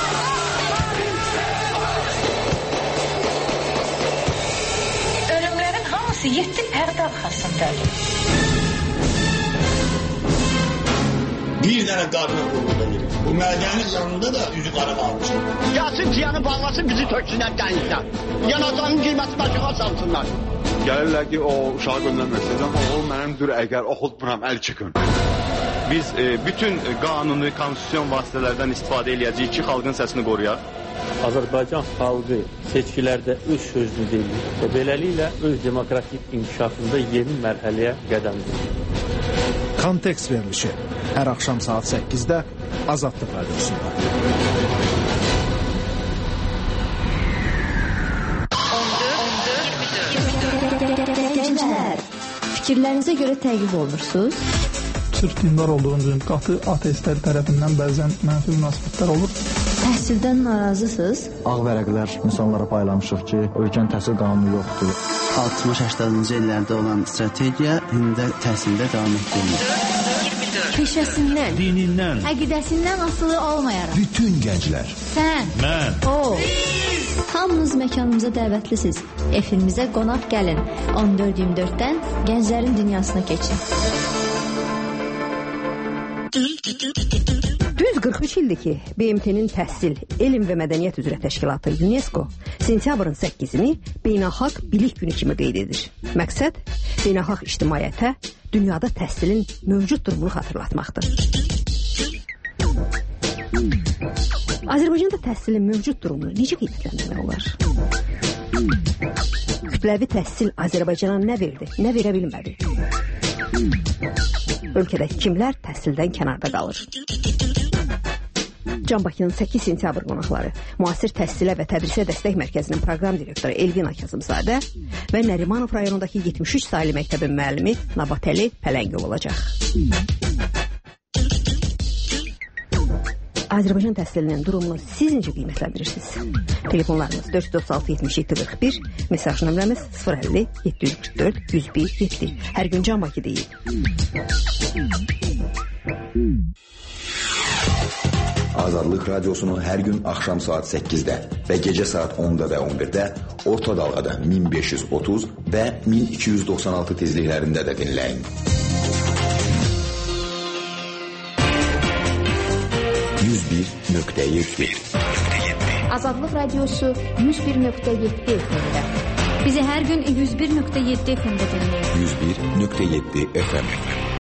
Yeddi pərdə arxasındadır. Bir dənə qadına qulluq edir. Bu mədənin yanında da üzü qara qalmışdır. Gəlsin ciyanı bağlasın, bizi töksünlər dənizdən. Yanacağının qiyməti başıqa salsınlar. Gəlirlər ki, o uşağı göndərməsin. Oğul mənimdir, əgər oxutmuram, əl çıxın. Biz e, bütün qanuni, konstitusyon vasitələrdən istifadə eləyəcəyik ki, xalqın səsini qoruyaq. Azərbaycan xalqı seçkilərdə öz sözünü deyir və beləliklə öz demokratik inkişafında yeni mərhələyə qədəm qoyur. Kontekst verilişi hər axşam saat səkkizdə Azadlıq Radiosunda. Gənclər, fikirlərinizə görə təqib olunursunuz? Sırf dindar olduğunuz qatı ateistlər tərəfindən bəzən mənfi münasibətlər olur. Təhsildən narazısınız? Ağ vərəqlər insanlara paylamışıq ki, ölkənin təhsil qanunu yoxdur. altmış səksəninci illərdə olan strategiya indi təhsildə davam etdirilir. Peşəsindən, dinindən, əqidəsindən asılı olmayaraq. Bütün gənclər. Sən, mən, o. Hamınız məkanımıza dəvətlisiniz. Efimizə qonaq gəlin. on dörd iyirmi dörddən gənclərin dünyasına keçin. Düz qırx üç ildir ki, B M T-nin Təhsil, Elm və Mədəniyyət üzrə təşkilatı UNESCO sentyabrın səkkizini Beynəlxalq Bilik Günü kimi qeyd edir. Məqsəd beynəlxalq ictimaiyyətə dünyada təhsilin mövcud durumunu xatırlatmaqdır. Azərbaycanda təhsilin mövcud durumunu necə qiymətləndirmək olar? Kütləvi təhsil Azərbaycana nə verdi, nə verə bilmədi? Ölkədəki kimlər təhsildən kənarda qalır? Can Bakının səkkiz sentyabr qonaqları müasir təhsilə və tədrisə dəstək mərkəzinin proqram direktoru Elvina Kazımzadə və Nərimanov rayonundakı yetmiş üç saylı məktəbin müəllimi Nabatəli Pələngov olacaq. Azərbaycan təhsilinin durumunu siz necə qiymətləndirirsiniz? Telefonlarımız dörd yüz doxsan altı yetmiş yeddi qırx bir, mesaj nömrəmiz sıfır əlli yeddi yüz qırx dörd yüz bir yeddi. Hər gün Can Bakı deyil. Azadlıq Radiosunu hər gün axşam saat səkkizdə və gecə saat onda və on birdə orta dalğada min beş yüz otuz və min iki yüz doxsan altı tezliklərində də dinləyin. yüz bir nöqtə yeddi Azadlıq Radiosu yüz bir nöqtə yeddi F M-də. Bizi hər gün yüz bir nöqtə yeddi F M-də dinləyin. yüz bir nöqtə yeddi F M